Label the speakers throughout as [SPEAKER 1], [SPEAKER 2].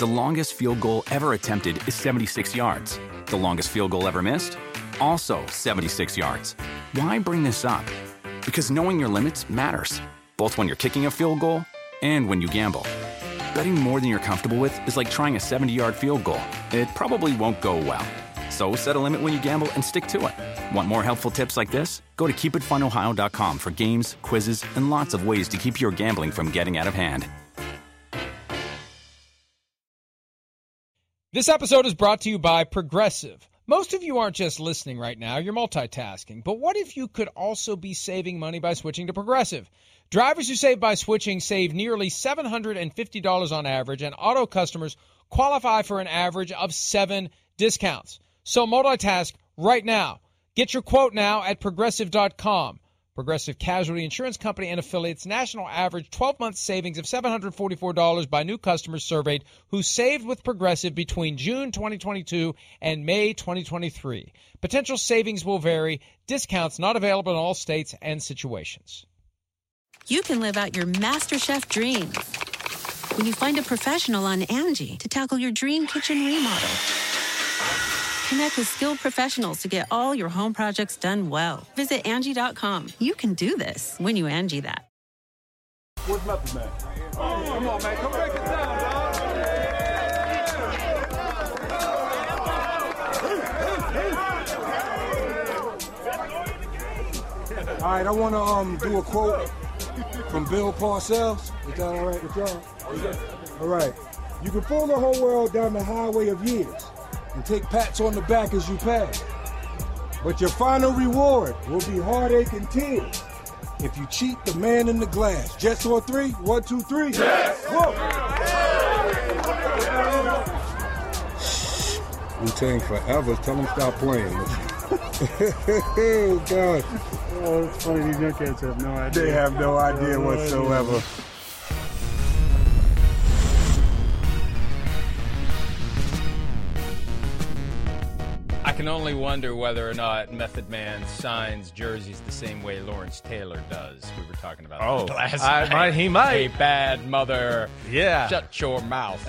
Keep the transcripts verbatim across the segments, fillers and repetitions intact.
[SPEAKER 1] The longest field goal ever attempted is seventy-six yards. The longest field goal ever missed? Also seventy-six yards. Why bring this up? Because knowing your limits matters, both when you're kicking a field goal and when you gamble. Betting more than you're comfortable with is like trying a seventy-yard field goal. It probably won't go well. So set a limit when you gamble and stick to it. Want more helpful tips like this? Go to keep it fun ohio dot com for games, quizzes, and lots of ways to keep your gambling from getting out of hand.
[SPEAKER 2] This episode is brought to you by Progressive. Most of you aren't just listening right now, you're multitasking. But what if you could also be saving money by switching to Progressive? Drivers who save by switching save nearly seven hundred fifty dollars on average, and auto customers qualify for an average of seven discounts. So multitask right now. Get your quote now at progressive dot com. Progressive Casualty Insurance Company and affiliates national average twelve-month savings of seven hundred forty-four dollars by new customers surveyed who saved with Progressive between June twenty twenty-two and May twenty twenty-three. Potential savings will vary. Discounts not available in all states and situations.
[SPEAKER 3] You can live out your MasterChef dreams when you find a professional on Angie to tackle your dream kitchen remodel. Connect with skilled professionals to get all your home projects done well. Visit Angie dot com. You can do this when you Angie that.
[SPEAKER 4] Where's Method Man? Oh, come on, man. Come break it down, dog.
[SPEAKER 5] All right, I want to um do a quote from Bill Parcells. Is that all right with y'all? All right. You can pull the whole world down the highway of years and take pats on the back as you pass. But your final reward will be heartache and tears if you cheat the man in the glass. Jets on three? One, two, three. Yes! Whoa! Wu-Tang forever. Tell them stop playing. Oh, God.
[SPEAKER 6] Oh, it's funny. These young kids have no idea.
[SPEAKER 5] They have no idea no whatsoever. Idea.
[SPEAKER 2] I can only wonder whether or not Method Man signs jerseys the same way Lawrence Taylor does. We were talking about
[SPEAKER 7] oh,
[SPEAKER 2] that last
[SPEAKER 7] I,
[SPEAKER 2] night.
[SPEAKER 7] Might, he might.
[SPEAKER 2] A bad mother.
[SPEAKER 7] Yeah.
[SPEAKER 2] Shut your mouth.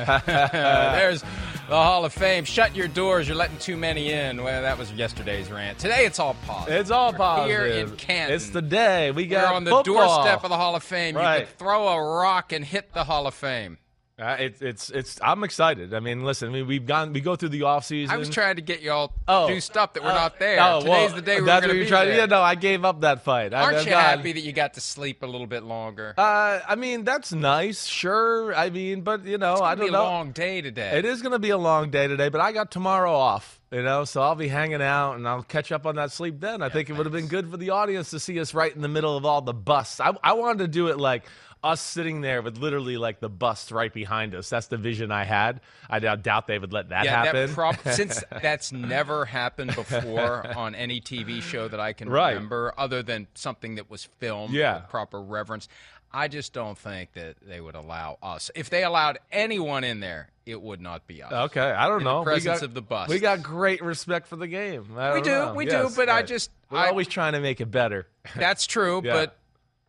[SPEAKER 2] There's the Hall of Fame. Shut your doors. You're letting too many in. Well, that was yesterday's rant. Today it's all positive.
[SPEAKER 7] It's all
[SPEAKER 2] we're
[SPEAKER 7] positive.
[SPEAKER 2] Here in Canton.
[SPEAKER 7] It's the day. We got
[SPEAKER 2] We're on the
[SPEAKER 7] football.
[SPEAKER 2] doorstep of the Hall of Fame.
[SPEAKER 7] Right.
[SPEAKER 2] You could throw a rock and hit the Hall of Fame.
[SPEAKER 7] Uh, it's it's it's. I'm excited. I mean, listen. I mean, we've gone. We go through the off season.
[SPEAKER 2] I was trying to get you all
[SPEAKER 7] oh,
[SPEAKER 2] juiced up that we're
[SPEAKER 7] uh,
[SPEAKER 2] not there.
[SPEAKER 7] Oh,
[SPEAKER 2] Today's
[SPEAKER 7] well,
[SPEAKER 2] the day we're
[SPEAKER 7] that's
[SPEAKER 2] going
[SPEAKER 7] what
[SPEAKER 2] to
[SPEAKER 7] you're
[SPEAKER 2] be
[SPEAKER 7] trying
[SPEAKER 2] there.
[SPEAKER 7] to. Yeah, no, I gave up that fight.
[SPEAKER 2] Aren't
[SPEAKER 7] I've
[SPEAKER 2] you
[SPEAKER 7] gone,
[SPEAKER 2] happy that you got to sleep a little bit longer?
[SPEAKER 7] Uh, I mean, that's nice. Sure. I mean, but you know,
[SPEAKER 2] it's gonna
[SPEAKER 7] I don't
[SPEAKER 2] be a
[SPEAKER 7] know.
[SPEAKER 2] long day today.
[SPEAKER 7] It is going to be a long day today, but I got tomorrow off. You know, so I'll be hanging out and I'll catch up on that sleep then. I
[SPEAKER 2] yeah,
[SPEAKER 7] think it
[SPEAKER 2] thanks.
[SPEAKER 7] would have been good for the audience to see us right in the middle of all the busts. I, I wanted to do it like us sitting there with literally like the bust right behind us. That's the vision I had. I doubt they would let that
[SPEAKER 2] yeah,
[SPEAKER 7] happen.
[SPEAKER 2] That prob- since that's never happened before on any T V show that I can
[SPEAKER 7] right.
[SPEAKER 2] remember, other than something that was filmed
[SPEAKER 7] yeah.
[SPEAKER 2] with proper reverence, I just don't think that they would allow us. If they allowed anyone in there, it would not be us.
[SPEAKER 7] Okay, I don't
[SPEAKER 2] in
[SPEAKER 7] know.
[SPEAKER 2] The presence
[SPEAKER 7] we got,
[SPEAKER 2] of the bust.
[SPEAKER 7] We got great respect for the game. I
[SPEAKER 2] we
[SPEAKER 7] don't
[SPEAKER 2] do,
[SPEAKER 7] know.
[SPEAKER 2] we
[SPEAKER 7] yes,
[SPEAKER 2] do, but
[SPEAKER 7] right.
[SPEAKER 2] I just
[SPEAKER 7] we're
[SPEAKER 2] I,
[SPEAKER 7] always trying to make it better.
[SPEAKER 2] That's true,
[SPEAKER 7] yeah.
[SPEAKER 2] but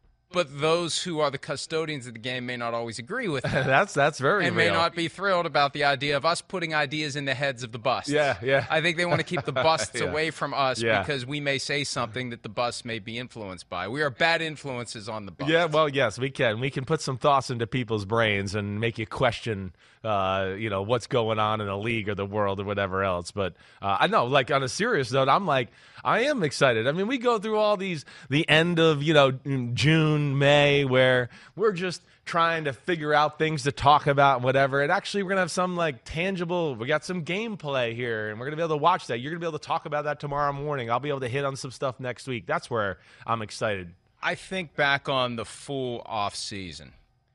[SPEAKER 2] but those who are the custodians of the game may not always agree with that.
[SPEAKER 7] that's that's very
[SPEAKER 2] and
[SPEAKER 7] real.
[SPEAKER 2] may not be thrilled about the idea of us putting ideas in the heads of the busts.
[SPEAKER 7] Yeah, yeah.
[SPEAKER 2] I think they want to keep the busts
[SPEAKER 7] yeah.
[SPEAKER 2] away from us
[SPEAKER 7] yeah.
[SPEAKER 2] because we may say something that the busts may be influenced by. We are bad influences on the busts.
[SPEAKER 7] Yeah, well, yes, we can. We can put some thoughts into people's brains and make you question, uh, you know, what's going on in the league or the world or whatever else. But uh, I know, like, on a serious note, I'm like, I am excited. I mean, we go through all these, the end of, you know, June, May, where we're just trying to figure out things to talk about and whatever. And actually, we're going to have some, like, tangible, we got some gameplay here, and we're going to be able to watch that. You're going to be able to talk about that tomorrow morning. I'll be able to hit on some stuff next week. That's where I'm excited.
[SPEAKER 2] I think back on the full off season.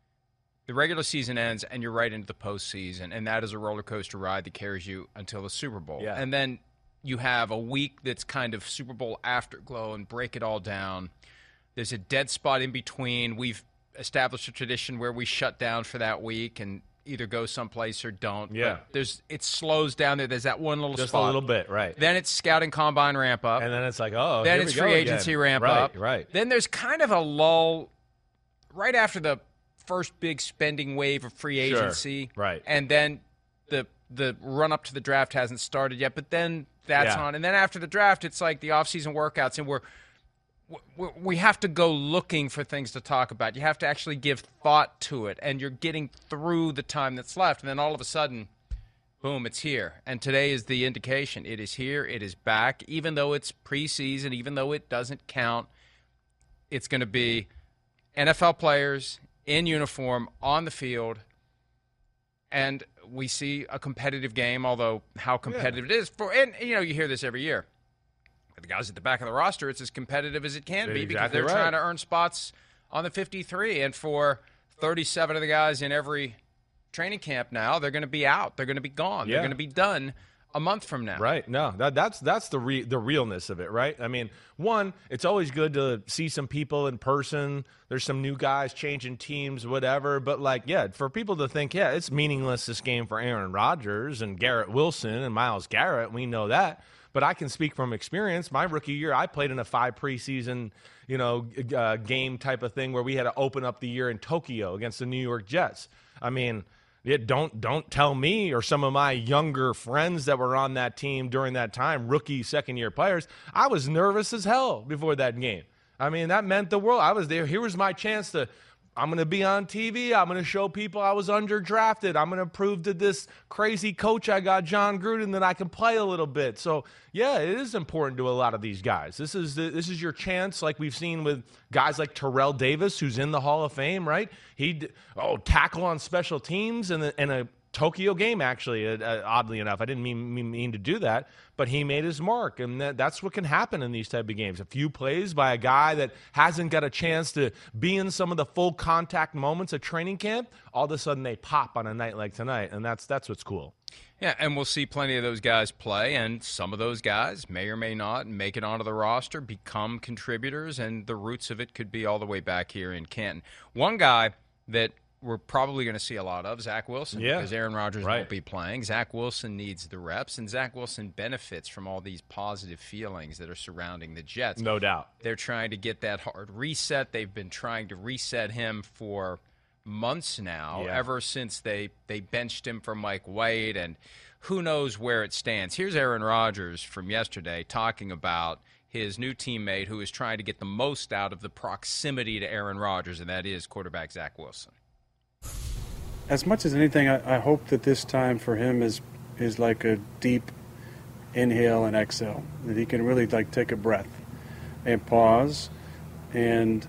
[SPEAKER 2] The regular season ends, and you're right into the postseason, and that is a roller coaster ride that carries you until the Super Bowl.
[SPEAKER 7] Yeah.
[SPEAKER 2] And then you have a week that's kind of Super Bowl afterglow and break it all down. There's a dead spot in between. We've established a tradition where we shut down for that week and either go someplace or don't.
[SPEAKER 7] Yeah.
[SPEAKER 2] But there's it slows down there. There's that one little
[SPEAKER 7] Just
[SPEAKER 2] spot.
[SPEAKER 7] a little bit, right.
[SPEAKER 2] Then it's scouting combine ramp up.
[SPEAKER 7] And then it's like, oh,
[SPEAKER 2] Then
[SPEAKER 7] here
[SPEAKER 2] it's
[SPEAKER 7] we go
[SPEAKER 2] free
[SPEAKER 7] again.
[SPEAKER 2] agency ramp
[SPEAKER 7] right,
[SPEAKER 2] up.
[SPEAKER 7] Right,
[SPEAKER 2] Then there's kind of a lull right after the first big spending wave of free agency.
[SPEAKER 7] Sure. Right.
[SPEAKER 2] And then the the run-up to the draft hasn't started yet, but then that's
[SPEAKER 7] Yeah.
[SPEAKER 2] on. And then after the draft, it's like the off-season workouts, and we're we we have to go looking for things to talk about. You have to actually give thought to it, and you're getting through the time that's left. And then all of a sudden, boom, it's here. And today is the indication. It is here. It is back. Even though it's preseason, even though it doesn't count, it's going to be N F L players in uniform on the field. And we see a competitive game, although how competitive yeah. it is. for And, you know, you hear this every year. The guys at the back of the roster, it's as competitive as it can
[SPEAKER 7] You're
[SPEAKER 2] be
[SPEAKER 7] exactly
[SPEAKER 2] because they're
[SPEAKER 7] right.
[SPEAKER 2] trying to earn spots on the fifty-three. And for thirty-seven of the guys in every training camp now, they're going to be out. They're going to be gone.
[SPEAKER 7] Yeah.
[SPEAKER 2] They're going to be done a month from now.
[SPEAKER 7] Right. No, that, that's that's the re- the realness of it, right? I mean, one, it's always good to see some people in person. There's some new guys changing teams, whatever. But, like, yeah, for people to think, yeah, it's meaningless, this game for Aaron Rodgers and Garrett Wilson and Myles Garrett. We know that. But I can speak from experience. My rookie year, I played in a five preseason, you know, uh, game type of thing where we had to open up the year in Tokyo against the New York Jets. I mean, yeah, don't don't tell me or some of my younger friends that were on that team during that time, rookie, second-year players, I was nervous as hell before that game. I mean, that meant the world. I was there. Here was my chance to – I'm going to be on T V. I'm going to show people I was underdrafted. I'm going to prove to this crazy coach I got, John Gruden, that I can play a little bit. So, yeah, it is important to a lot of these guys. This is the, this is your chance, like we've seen with guys like Terrell Davis, who's in the Hall of Fame, right? He oh tackle on special teams in a, in a Tokyo game, actually, uh, oddly enough. I didn't mean, mean, mean to do that, but he made his mark, and that, that's what can happen in these type of games. A few plays by a guy that hasn't got a chance to be in some of the full contact moments of training camp, all of a sudden they pop on a night like tonight, and that's that's what's cool.
[SPEAKER 2] Yeah, and we'll see plenty of those guys play, and some of those guys may or may not make it onto the roster, become contributors, and the roots of it could be all the way back here in Canton. One guy that we're probably going to see a lot of Zach Wilson
[SPEAKER 7] yeah.
[SPEAKER 2] because Aaron Rodgers
[SPEAKER 7] right.
[SPEAKER 2] won't be playing. Zach Wilson needs the reps, and Zach Wilson benefits from all these positive feelings that are surrounding the Jets.
[SPEAKER 7] No doubt.
[SPEAKER 2] They're trying to get that hard reset. They've been trying to reset him for months now,
[SPEAKER 7] yeah.
[SPEAKER 2] ever since they, they benched him for Mike White, and who knows where it stands. Here's Aaron Rodgers from yesterday talking about his new teammate who is trying to get the most out of the proximity to Aaron Rodgers, and that is quarterback Zach Wilson.
[SPEAKER 6] As much as anything, I, I hope that this time for him is is like a deep inhale and exhale, that he can really like take a breath and pause and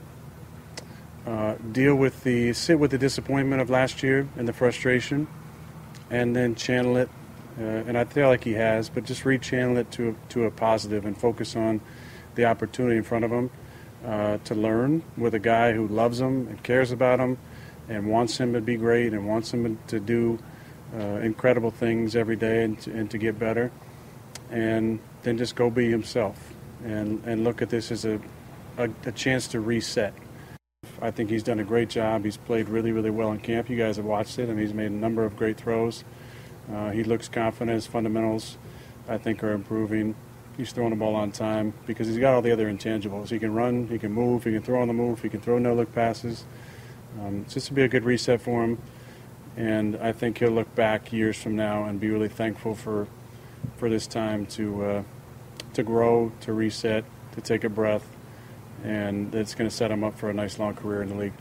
[SPEAKER 6] uh, deal with the sit with the disappointment of last year and the frustration, and then channel it. Uh, and I feel like he has, but just rechannel it to to a positive and focus on the opportunity in front of him uh, to learn with a guy who loves him and cares about him, and wants him to be great and wants him to do uh, incredible things every day and to, and to get better. And then just go be himself and, and look at this as a, a, a chance to reset. I think he's done a great job. He's played really, really well in camp. You guys have watched it. I mean, he's made a number of great throws. Uh, he looks confident. His fundamentals, I think, are improving. He's throwing the ball on time because he's got all the other intangibles. He can run, he can move, he can throw on the move, he can throw no-look passes. Um, just to be a good reset for him, and I think he'll look back years from now and be really thankful for for this time to uh, to grow, to reset, to take a breath, and it's going to set him up for a nice long career in the league.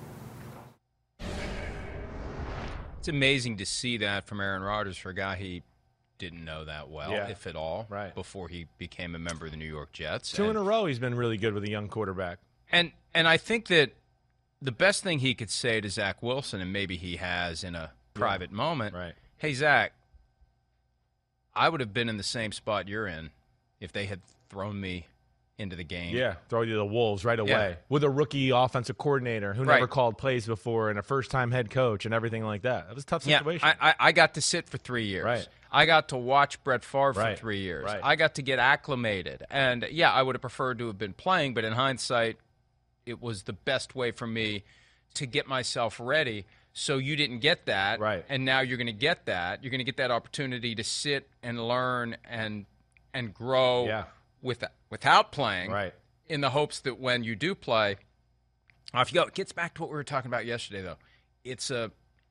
[SPEAKER 2] It's amazing to see that from Aaron Rodgers for a guy he didn't know that well,
[SPEAKER 7] yeah.
[SPEAKER 2] if at all,
[SPEAKER 7] right.
[SPEAKER 2] before he became a member of the New York Jets.
[SPEAKER 7] Two
[SPEAKER 2] and,
[SPEAKER 7] in a row he's been really good with a young quarterback.
[SPEAKER 2] And and I think that the best thing he could say to Zach Wilson, and maybe he has in a private yeah. moment,
[SPEAKER 7] right.
[SPEAKER 2] hey, Zach, I would have been in the same spot you're in if they had thrown me into the game.
[SPEAKER 7] Yeah, throw you to the Wolves right away
[SPEAKER 2] yeah.
[SPEAKER 7] with a rookie offensive coordinator who
[SPEAKER 2] right.
[SPEAKER 7] never called plays before and a first-time head coach and everything like that. It was a tough situation.
[SPEAKER 2] Yeah, I, I, I got to sit for three years.
[SPEAKER 7] Right.
[SPEAKER 2] I got to watch Brett Favre
[SPEAKER 7] right.
[SPEAKER 2] for three years.
[SPEAKER 7] Right.
[SPEAKER 2] I got to get acclimated. And, yeah, I would have preferred to have been playing, but in hindsight, it was the best way for me to get myself ready. So you didn't get that,
[SPEAKER 7] right.
[SPEAKER 2] and now you're going to get that. You're going to get that opportunity to sit and learn and and grow
[SPEAKER 7] yeah.
[SPEAKER 2] with, without playing
[SPEAKER 7] right.
[SPEAKER 2] in the hopes that when you do play, off you go. It gets back to what we were talking about yesterday, though. it's a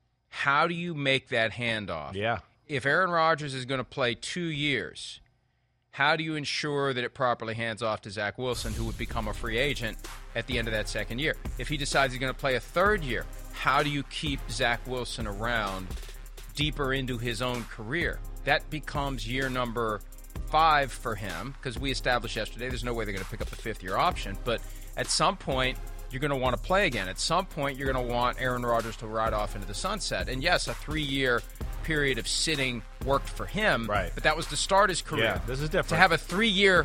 [SPEAKER 2] how do you make that handoff?
[SPEAKER 7] Yeah.
[SPEAKER 2] If Aaron Rodgers is going to play two years, how do you ensure that it properly hands off to Zach Wilson, who would become a free agent at the end of that second year? If he decides he's going to play a third year, how do you keep Zach Wilson around deeper into his own career? That becomes year number five for him, because we established yesterday there's no way they're going to pick up the fifth-year option. But at some point, you're going to want to play again. At some point, you're going to want Aaron Rodgers to ride off into the sunset. And yes, a three-year period of sitting worked for him,
[SPEAKER 7] right.
[SPEAKER 2] but that was to start his career.
[SPEAKER 7] Yeah, this is different.
[SPEAKER 2] To have a three-year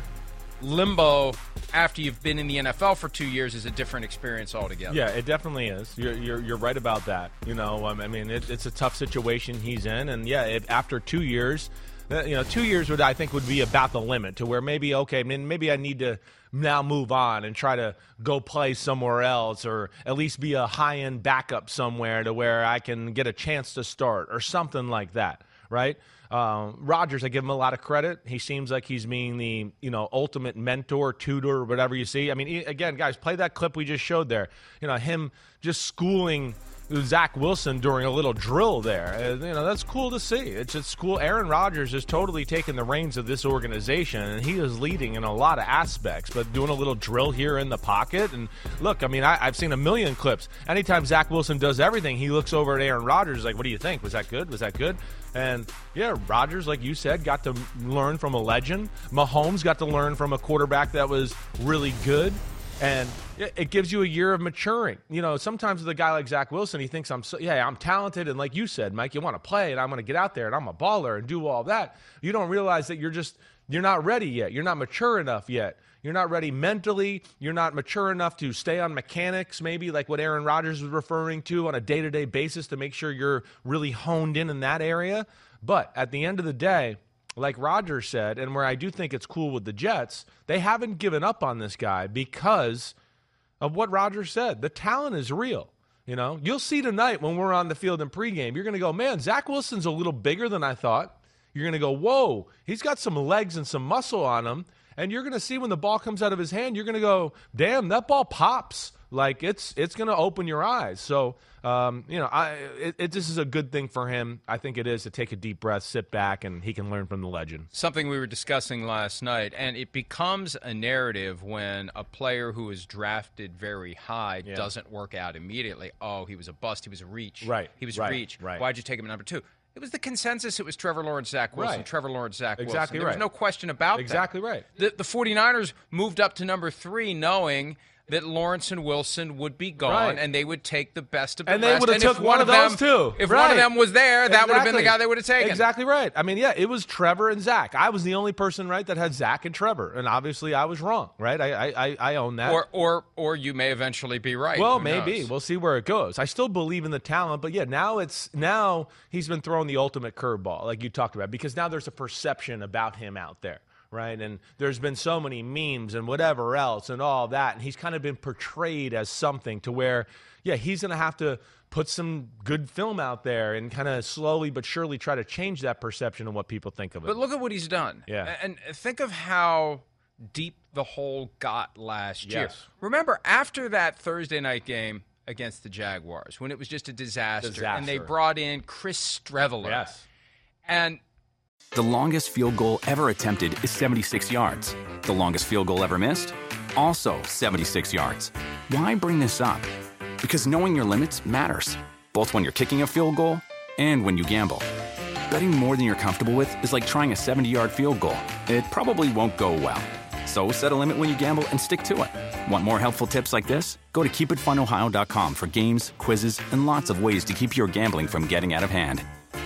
[SPEAKER 2] limbo after you've been in the N F L for two years is a different experience altogether.
[SPEAKER 7] Yeah, it definitely is. You're you're, you're right about that. You know, um, I mean, it, it's a tough situation he's in, and yeah, it, after two years, uh, you know, two years would I think would be about the limit to where maybe okay, I mean, maybe I need to now move on and try to go play somewhere else, or at least be a high-end backup somewhere to where I can get a chance to start or something like that, right? Um, Rodgers, I give him a lot of credit. He seems like he's being the, you know, ultimate mentor, tutor, whatever you see. I mean, he, again, guys, play that clip we just showed there. You know, him just schooling Zach Wilson during a little drill there. Uh, you know, that's cool to see. It's just cool. Aaron Rodgers is totally taking the reins of this organization, and he is leading in a lot of aspects, but doing a little drill here in the pocket. And look, I mean, I, I've seen a million clips. Anytime Zach Wilson does everything, he looks over at Aaron Rodgers like, what do you think? Was that good? Was that good? And, yeah, Rodgers, like you said, got to learn from a legend. Mahomes got to learn from a quarterback that was really good. And it gives you a year of maturing. You know, sometimes with a guy like Zach Wilson, he thinks, I'm so, yeah, I'm talented. And like you said, Mike, you want to play, and I'm going to get out there, and I'm a baller and do all that. You don't realize that you're just, you're not ready yet. You're not mature enough yet. You're not ready mentally. You're not mature enough to stay on mechanics, maybe like what Aaron Rodgers was referring to on a day-to-day basis, to make sure you're really honed in in that area. But at the end of the day, like Rodgers said, and where I do think it's cool with the Jets, they haven't given up on this guy because of what Rodgers said. The talent is real. You know, you'll see tonight when we're on the field in pregame, you're going to go, man, Zach Wilson's a little bigger than I thought. You're going to go, whoa, he's got some legs and some muscle on him. And you're going to see when the ball comes out of his hand, you're going to go, damn, that ball pops. Like, it's it's going to open your eyes. So, um, you know, I it, it, this is a good thing for him. I think it is, to take a deep breath, sit back, and he can learn from the legend.
[SPEAKER 2] Something we were discussing last night, and it becomes a narrative when a player who is drafted very high yeah. doesn't work out immediately. Oh, he was a bust. He was a reach.
[SPEAKER 7] Right.
[SPEAKER 2] He was
[SPEAKER 7] right.
[SPEAKER 2] a reach.
[SPEAKER 7] Right.
[SPEAKER 2] Why'd you take him at number two? It was the consensus. It was Trevor Lawrence, Zach Wilson.
[SPEAKER 7] Right.
[SPEAKER 2] Trevor Lawrence, Zach Wilson.
[SPEAKER 7] Exactly
[SPEAKER 2] There
[SPEAKER 7] right.
[SPEAKER 2] was no question about
[SPEAKER 7] exactly
[SPEAKER 2] that.
[SPEAKER 7] Exactly right.
[SPEAKER 2] The, the 49ers moved up to number three knowing that Lawrence and Wilson would be gone,
[SPEAKER 7] right.
[SPEAKER 2] and they would take the best of the
[SPEAKER 7] and
[SPEAKER 2] rest.
[SPEAKER 7] they would have took
[SPEAKER 2] one,
[SPEAKER 7] one of those
[SPEAKER 2] them,
[SPEAKER 7] too.
[SPEAKER 2] If
[SPEAKER 7] right.
[SPEAKER 2] one of them was there, that
[SPEAKER 7] exactly.
[SPEAKER 2] would have been the guy they would have taken.
[SPEAKER 7] Exactly right. I mean, yeah, it was Trevor and Zach. I was the only person, right, that had Zach and Trevor, and obviously I was wrong, right? I I, I own that.
[SPEAKER 2] Or or or you may eventually be right.
[SPEAKER 7] Well,
[SPEAKER 2] Who
[SPEAKER 7] maybe
[SPEAKER 2] knows?
[SPEAKER 7] We'll see where it goes. I still believe in the talent, but yeah, now it's now he's been throwing the ultimate curveball, like you talked about, because now there's a perception about him out there. Right, and there's been so many memes and whatever else and all that, and he's kind of been portrayed as something to where, yeah, he's going to have to put some good film out there and kind of slowly but surely try to change that perception of what people think of him.
[SPEAKER 2] But look at what he's done.
[SPEAKER 7] Yeah.
[SPEAKER 2] And think of how deep the hole got last
[SPEAKER 7] yes.
[SPEAKER 2] year. Remember, after that Thursday night game against the Jaguars, when it was just a disaster,
[SPEAKER 7] disaster.
[SPEAKER 2] and they brought in Chris Streveler.
[SPEAKER 7] Yes.
[SPEAKER 2] And
[SPEAKER 1] The longest field goal ever attempted is seventy-six yards. The longest field goal ever missed? Also seventy-six yards. Why bring this up? Because knowing your limits matters, both when you're kicking a field goal and when you gamble. Betting more than you're comfortable with is like trying a seventy-yard field goal. It probably won't go well. So set a limit when you gamble and stick to it. Want more helpful tips like this? Go to keep it fun ohio dot com for games, quizzes, and lots of ways to keep your gambling from getting out of hand.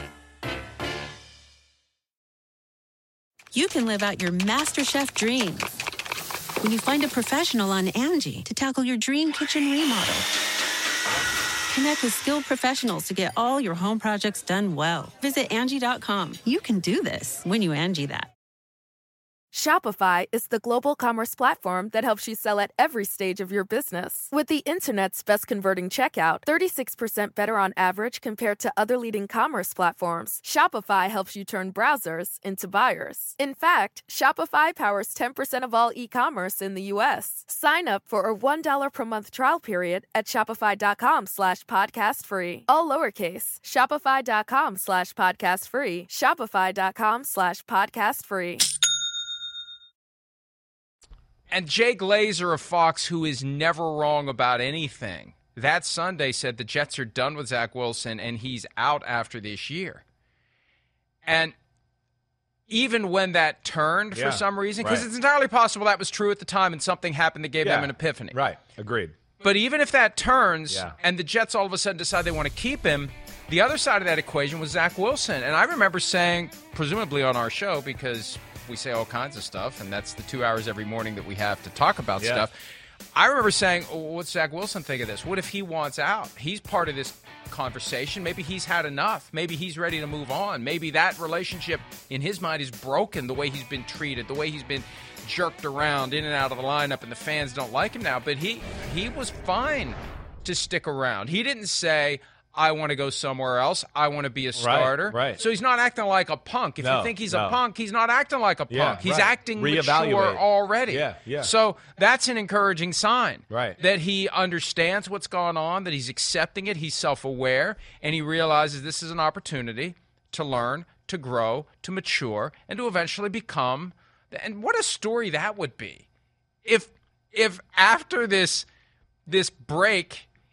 [SPEAKER 3] You can live out your MasterChef dreams when you find a professional on Angie to tackle your dream kitchen remodel. Connect with skilled professionals to get all your home projects done well. Visit Angie dot com. You can do this when you Angie that.
[SPEAKER 8] Shopify is the global commerce platform that helps you sell at every stage of your business. With the internet's best converting checkout, thirty-six percent better on average compared to other leading commerce platforms, Shopify helps you turn browsers into buyers. In fact, Shopify powers ten percent of all e-commerce in the U S. Sign up for a one dollar per month trial period at shopify.com slash podcast free. All lowercase, shopify.com slash podcast free, shopify.com slash podcast free.
[SPEAKER 2] And Jay Glazer of Fox, who is never wrong about anything, that Sunday said the Jets are done with Zach Wilson and he's out after this year. And even when that turned
[SPEAKER 7] yeah,
[SPEAKER 2] for some reason, because
[SPEAKER 7] right.
[SPEAKER 2] it's entirely possible that was true at the time and something happened that gave
[SPEAKER 7] yeah,
[SPEAKER 2] them an epiphany.
[SPEAKER 7] Right, agreed.
[SPEAKER 2] But even if that turns
[SPEAKER 7] yeah.
[SPEAKER 2] and the Jets all of a sudden decide they want to keep him, the other side of that equation was Zach Wilson. And I remember saying, presumably on our show, because we say all kinds of stuff, and that's the two hours every morning that we have to talk about
[SPEAKER 7] yeah.
[SPEAKER 2] stuff. I remember saying, oh, what's Zach Wilson think of this? What if he wants out? He's part of this conversation. Maybe he's had enough. Maybe he's ready to move on. Maybe that relationship in his mind is broken, the way he's been treated, the way he's been jerked around in and out of the lineup, and the fans don't like him now. But he he was fine to stick around. He didn't say, I want to go somewhere else. I want to be a starter.
[SPEAKER 7] Right, right.
[SPEAKER 2] So he's not acting like a punk. If
[SPEAKER 7] no,
[SPEAKER 2] you think he's
[SPEAKER 7] no.
[SPEAKER 2] a punk, he's not acting like a punk.
[SPEAKER 7] Yeah,
[SPEAKER 2] he's
[SPEAKER 7] right.
[SPEAKER 2] acting mature already.
[SPEAKER 7] Yeah, yeah.
[SPEAKER 2] So that's an encouraging sign.
[SPEAKER 7] Right.
[SPEAKER 2] That he understands what's going on, that he's accepting it, he's self-aware, and he realizes this is an opportunity to learn, to grow, to mature, and to eventually become – and what a story that would be. If if after this this break –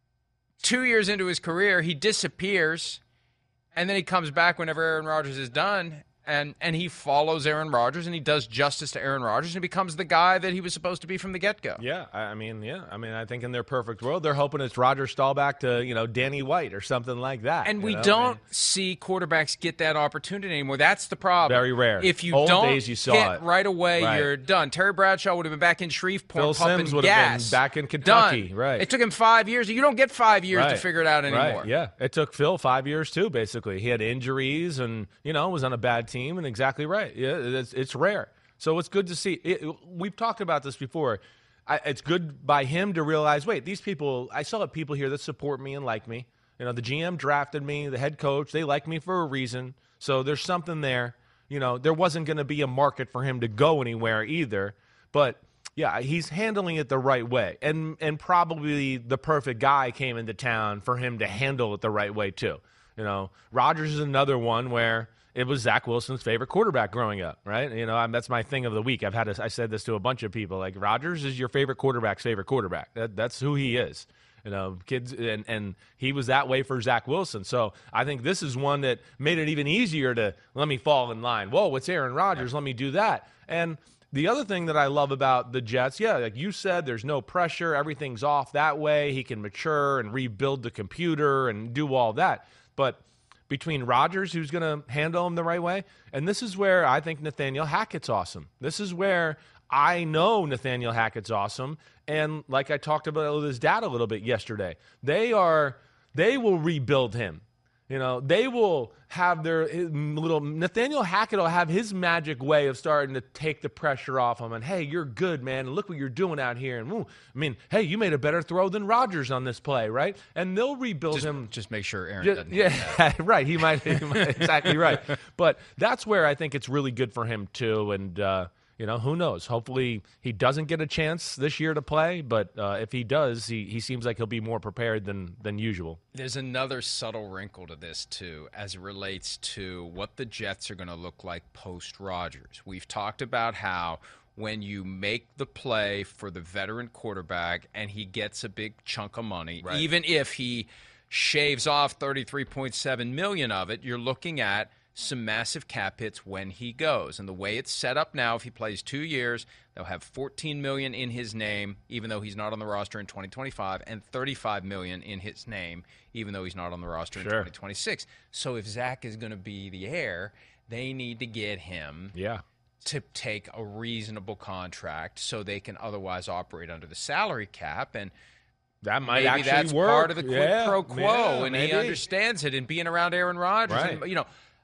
[SPEAKER 2] two years into his career, he disappears, and then he comes back whenever Aaron Rodgers is done, and, and he follows Aaron Rodgers, and he does justice to Aaron Rodgers, and becomes the guy that he was supposed to be from the get-go.
[SPEAKER 7] Yeah, I mean, yeah. I mean, I think in their perfect world, they're hoping it's Roger Staubach to, you know, Danny White or something like that.
[SPEAKER 2] And we
[SPEAKER 7] know?
[SPEAKER 2] don't
[SPEAKER 7] I mean,
[SPEAKER 2] see quarterbacks get that opportunity anymore. That's the problem.
[SPEAKER 7] Very rare.
[SPEAKER 2] If you
[SPEAKER 7] Old
[SPEAKER 2] don't
[SPEAKER 7] days you saw
[SPEAKER 2] hit
[SPEAKER 7] it.
[SPEAKER 2] right away,
[SPEAKER 7] Right.
[SPEAKER 2] you're done. Terry Bradshaw would have been back in Shreveport
[SPEAKER 7] Phil
[SPEAKER 2] pumping
[SPEAKER 7] Simms would have
[SPEAKER 2] gas.
[SPEAKER 7] been back in Kentucky.
[SPEAKER 2] Done.
[SPEAKER 7] Right.
[SPEAKER 2] It took him five years. You don't get five years
[SPEAKER 7] right.
[SPEAKER 2] to figure it out anymore.
[SPEAKER 7] Right. Yeah. It took Phil five years, too, basically. He had injuries and, you know, was on a bad team, and exactly right. Yeah, it's, it's rare. So it's good to see. It, we've talked about this before. I, it's good by him to realize, wait, these people, I still have people here that support me and like me. You know, the G M drafted me, the head coach, they like me for a reason. So there's something there. You know, there wasn't going to be a market for him to go anywhere either. But, yeah, he's handling it the right way. And, and probably the perfect guy came into town for him to handle it the right way, too. You know, Rodgers is another one where it was Zach Wilson's favorite quarterback growing up, right? You know, I'm, that's my thing of the week. I've had a, I said this to a bunch of people. Like, Rodgers is your favorite quarterback's favorite quarterback. That, that's who he is. You know, kids, and, and he was that way for Zach Wilson. So I think this is one that made it even easier to let me fall in line. Whoa, it's Aaron Rodgers. Let me do that. And the other thing that I love about the Jets, yeah, like you said, there's no pressure. Everything's off that way. He can mature and rebuild the computer and do all that. But between Rodgers, who's going to handle him the right way, and this is where I think Nathaniel Hackett's awesome. This is where I know Nathaniel Hackett's awesome, and like I talked about with his dad a little bit yesterday, they are they will rebuild him. You know, they will have their little – Nathaniel Hackett will have his magic way of starting to take the pressure off him. And, hey, you're good, man. And look what you're doing out here. And, ooh, I mean, hey, you made a better throw than Rodgers on this play, right? And they'll rebuild
[SPEAKER 2] just,
[SPEAKER 7] him.
[SPEAKER 2] Just make sure Aaron
[SPEAKER 7] just,
[SPEAKER 2] doesn't
[SPEAKER 7] Yeah,
[SPEAKER 2] that.
[SPEAKER 7] right. He might, he might – exactly right. But that's where I think it's really good for him too. And, uh, you know, who knows? Hopefully he doesn't get a chance this year to play. But uh, if he does, he, he seems like he'll be more prepared than, than usual.
[SPEAKER 2] There's another subtle wrinkle to this, too, as it relates to what the Jets are going to look like post-Rodgers. We've talked about how when you make the play for the veteran quarterback and he gets a big chunk of money, right, even if he shaves off thirty-three point seven million dollars of it, you're looking at some massive cap hits when he goes. And the way it's set up now, if he plays two years, they'll have fourteen million dollars in his name, even though he's not on the roster in twenty twenty-five, and thirty-five million dollars in his name, even though he's not on the roster
[SPEAKER 7] Sure.
[SPEAKER 2] in twenty twenty-six. So if Zach is going to be the heir, they need to get him
[SPEAKER 7] Yeah.
[SPEAKER 2] to take a reasonable contract so they can otherwise operate under the salary cap. And
[SPEAKER 7] that might
[SPEAKER 2] maybe
[SPEAKER 7] actually
[SPEAKER 2] that's
[SPEAKER 7] work.
[SPEAKER 2] part of the quid
[SPEAKER 7] Yeah,
[SPEAKER 2] pro quo,
[SPEAKER 7] yeah,
[SPEAKER 2] and
[SPEAKER 7] maybe.
[SPEAKER 2] he understands it. And being around Aaron Rodgers,
[SPEAKER 7] Right.
[SPEAKER 2] and, you know,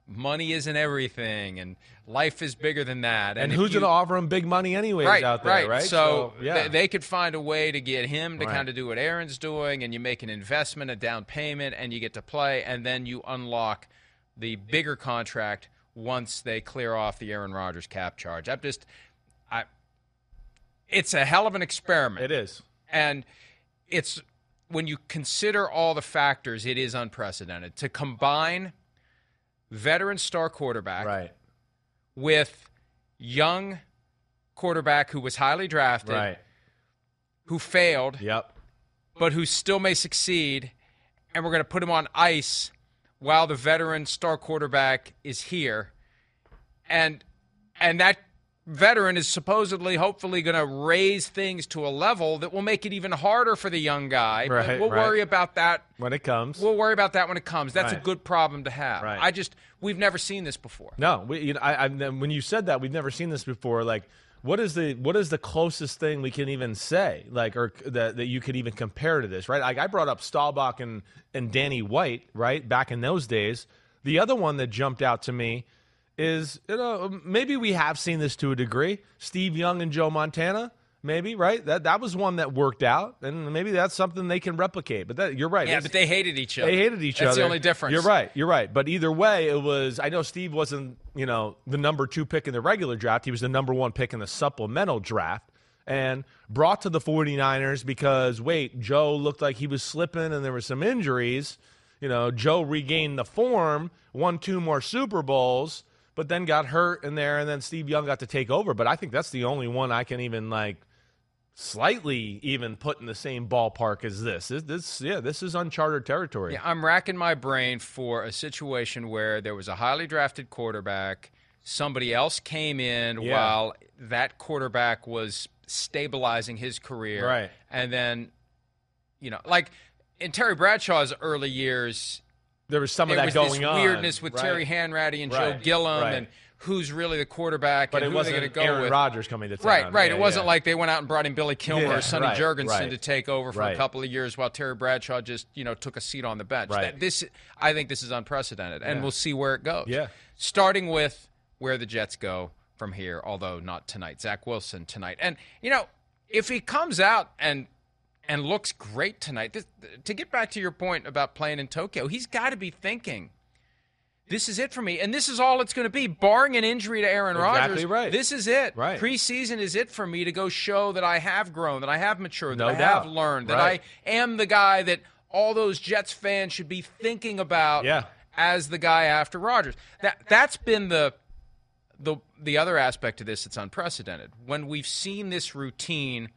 [SPEAKER 2] money isn't everything, and life is bigger than that.
[SPEAKER 7] And,
[SPEAKER 2] and
[SPEAKER 7] who's
[SPEAKER 2] you,
[SPEAKER 7] going to offer him big money anyways
[SPEAKER 2] right,
[SPEAKER 7] out there,
[SPEAKER 2] right?
[SPEAKER 7] right?
[SPEAKER 2] So,
[SPEAKER 7] so yeah.
[SPEAKER 2] th- they could find a way to get him to
[SPEAKER 7] Right.
[SPEAKER 2] kind of do what Aaron's doing, and you make an investment, a down payment, and you get to play, and then you unlock the bigger contract once they clear off the Aaron Rodgers cap charge. I'm just, I, it's a hell of an experiment.
[SPEAKER 7] It is.
[SPEAKER 2] And it's, when you consider all the factors, it is unprecedented. To combine veteran star quarterback
[SPEAKER 7] Right.
[SPEAKER 2] with young quarterback who was highly drafted,
[SPEAKER 7] Right.
[SPEAKER 2] who failed,
[SPEAKER 7] Yep.
[SPEAKER 2] but who still may succeed, and we're going to put him on ice while the veteran star quarterback is here. And and that veteran is supposedly, hopefully, going to raise things to a level that will make it even harder for the young guy. But
[SPEAKER 7] Right,
[SPEAKER 2] we'll
[SPEAKER 7] right.
[SPEAKER 2] worry about that.
[SPEAKER 7] When it comes.
[SPEAKER 2] We'll worry about that when it comes. That's a
[SPEAKER 7] Right.
[SPEAKER 2] good problem to have.
[SPEAKER 7] Right.
[SPEAKER 2] I just, we've never seen this before.
[SPEAKER 7] No, we, you know, I, I, when you said that, we've never seen this before. Like, what is the what is the closest thing we can even say, like, or that that you could even compare to this, right? Like, I brought up Staubach and and Danny White, right, back in those days. The other one that jumped out to me is, you know, maybe we have seen this to a degree. Steve Young and Joe Montana. Maybe, right? That that was one that worked out, and maybe that's something they can replicate. But that, you're right.
[SPEAKER 2] Yeah,
[SPEAKER 7] That's-
[SPEAKER 2] but they hated each other.
[SPEAKER 7] They hated each
[SPEAKER 2] That's
[SPEAKER 7] other.
[SPEAKER 2] the only difference.
[SPEAKER 7] You're right. You're right. But either way, it was. I know Steve wasn't, you know, the number two pick in the regular draft. He was the number one pick in the supplemental draft, and brought to the 49ers because wait, Joe looked like he was slipping, and there were some injuries. You know, Joe regained the form, won two more Super Bowls, but then got hurt in there, and then Steve Young got to take over. But I think that's the only one I can even like. Slightly even put in the same ballpark as this. This, this yeah, this is uncharted territory.
[SPEAKER 2] Yeah, I'm racking my brain for a situation where there was a highly drafted quarterback, somebody else came in
[SPEAKER 7] Yeah.
[SPEAKER 2] while that quarterback was stabilizing his career.
[SPEAKER 7] Right.
[SPEAKER 2] And then, you know, like in Terry Bradshaw's early years,
[SPEAKER 7] There was some of
[SPEAKER 2] there
[SPEAKER 7] that
[SPEAKER 2] was
[SPEAKER 7] going
[SPEAKER 2] this
[SPEAKER 7] on.
[SPEAKER 2] weirdness with
[SPEAKER 7] right.
[SPEAKER 2] Terry Hanratty and
[SPEAKER 7] Right.
[SPEAKER 2] Joe Gilliam
[SPEAKER 7] Right.
[SPEAKER 2] and who's really the quarterback
[SPEAKER 7] But
[SPEAKER 2] and
[SPEAKER 7] it
[SPEAKER 2] who are they
[SPEAKER 7] wasn't
[SPEAKER 2] going to go
[SPEAKER 7] Aaron
[SPEAKER 2] with.
[SPEAKER 7] Rodgers coming to town.
[SPEAKER 2] Right, right.
[SPEAKER 7] Yeah,
[SPEAKER 2] it wasn't
[SPEAKER 7] yeah.
[SPEAKER 2] like they went out and brought in Billy Kilmer
[SPEAKER 7] Yeah,
[SPEAKER 2] or Sonny
[SPEAKER 7] right,
[SPEAKER 2] Jurgensen
[SPEAKER 7] right.
[SPEAKER 2] to take over for
[SPEAKER 7] Right.
[SPEAKER 2] a couple of years while Terry Bradshaw just, you know, took a seat on the bench.
[SPEAKER 7] Right.
[SPEAKER 2] That, this, I think this is unprecedented, and
[SPEAKER 7] Yeah.
[SPEAKER 2] we'll see where it goes.
[SPEAKER 7] Yeah.
[SPEAKER 2] Starting with where the Jets go from here, although not tonight. Zach Wilson tonight. And, you know, if he comes out and and looks great tonight, this, to get back to your point about playing in Tokyo, he's got to be thinking, this is it for me, and this is all it's going to be, barring an injury to Aaron
[SPEAKER 7] Exactly
[SPEAKER 2] Rodgers.
[SPEAKER 7] right.
[SPEAKER 2] This is it.
[SPEAKER 7] Right.
[SPEAKER 2] Preseason is it for me to go show that I have grown, that I have matured,
[SPEAKER 7] No
[SPEAKER 2] that I
[SPEAKER 7] doubt.
[SPEAKER 2] have learned, that
[SPEAKER 7] Right.
[SPEAKER 2] I am the guy that all those Jets fans should be thinking about
[SPEAKER 7] Yeah.
[SPEAKER 2] as the guy after Rodgers. That that's been the the the other aspect of this that's unprecedented. When we've seen this routine,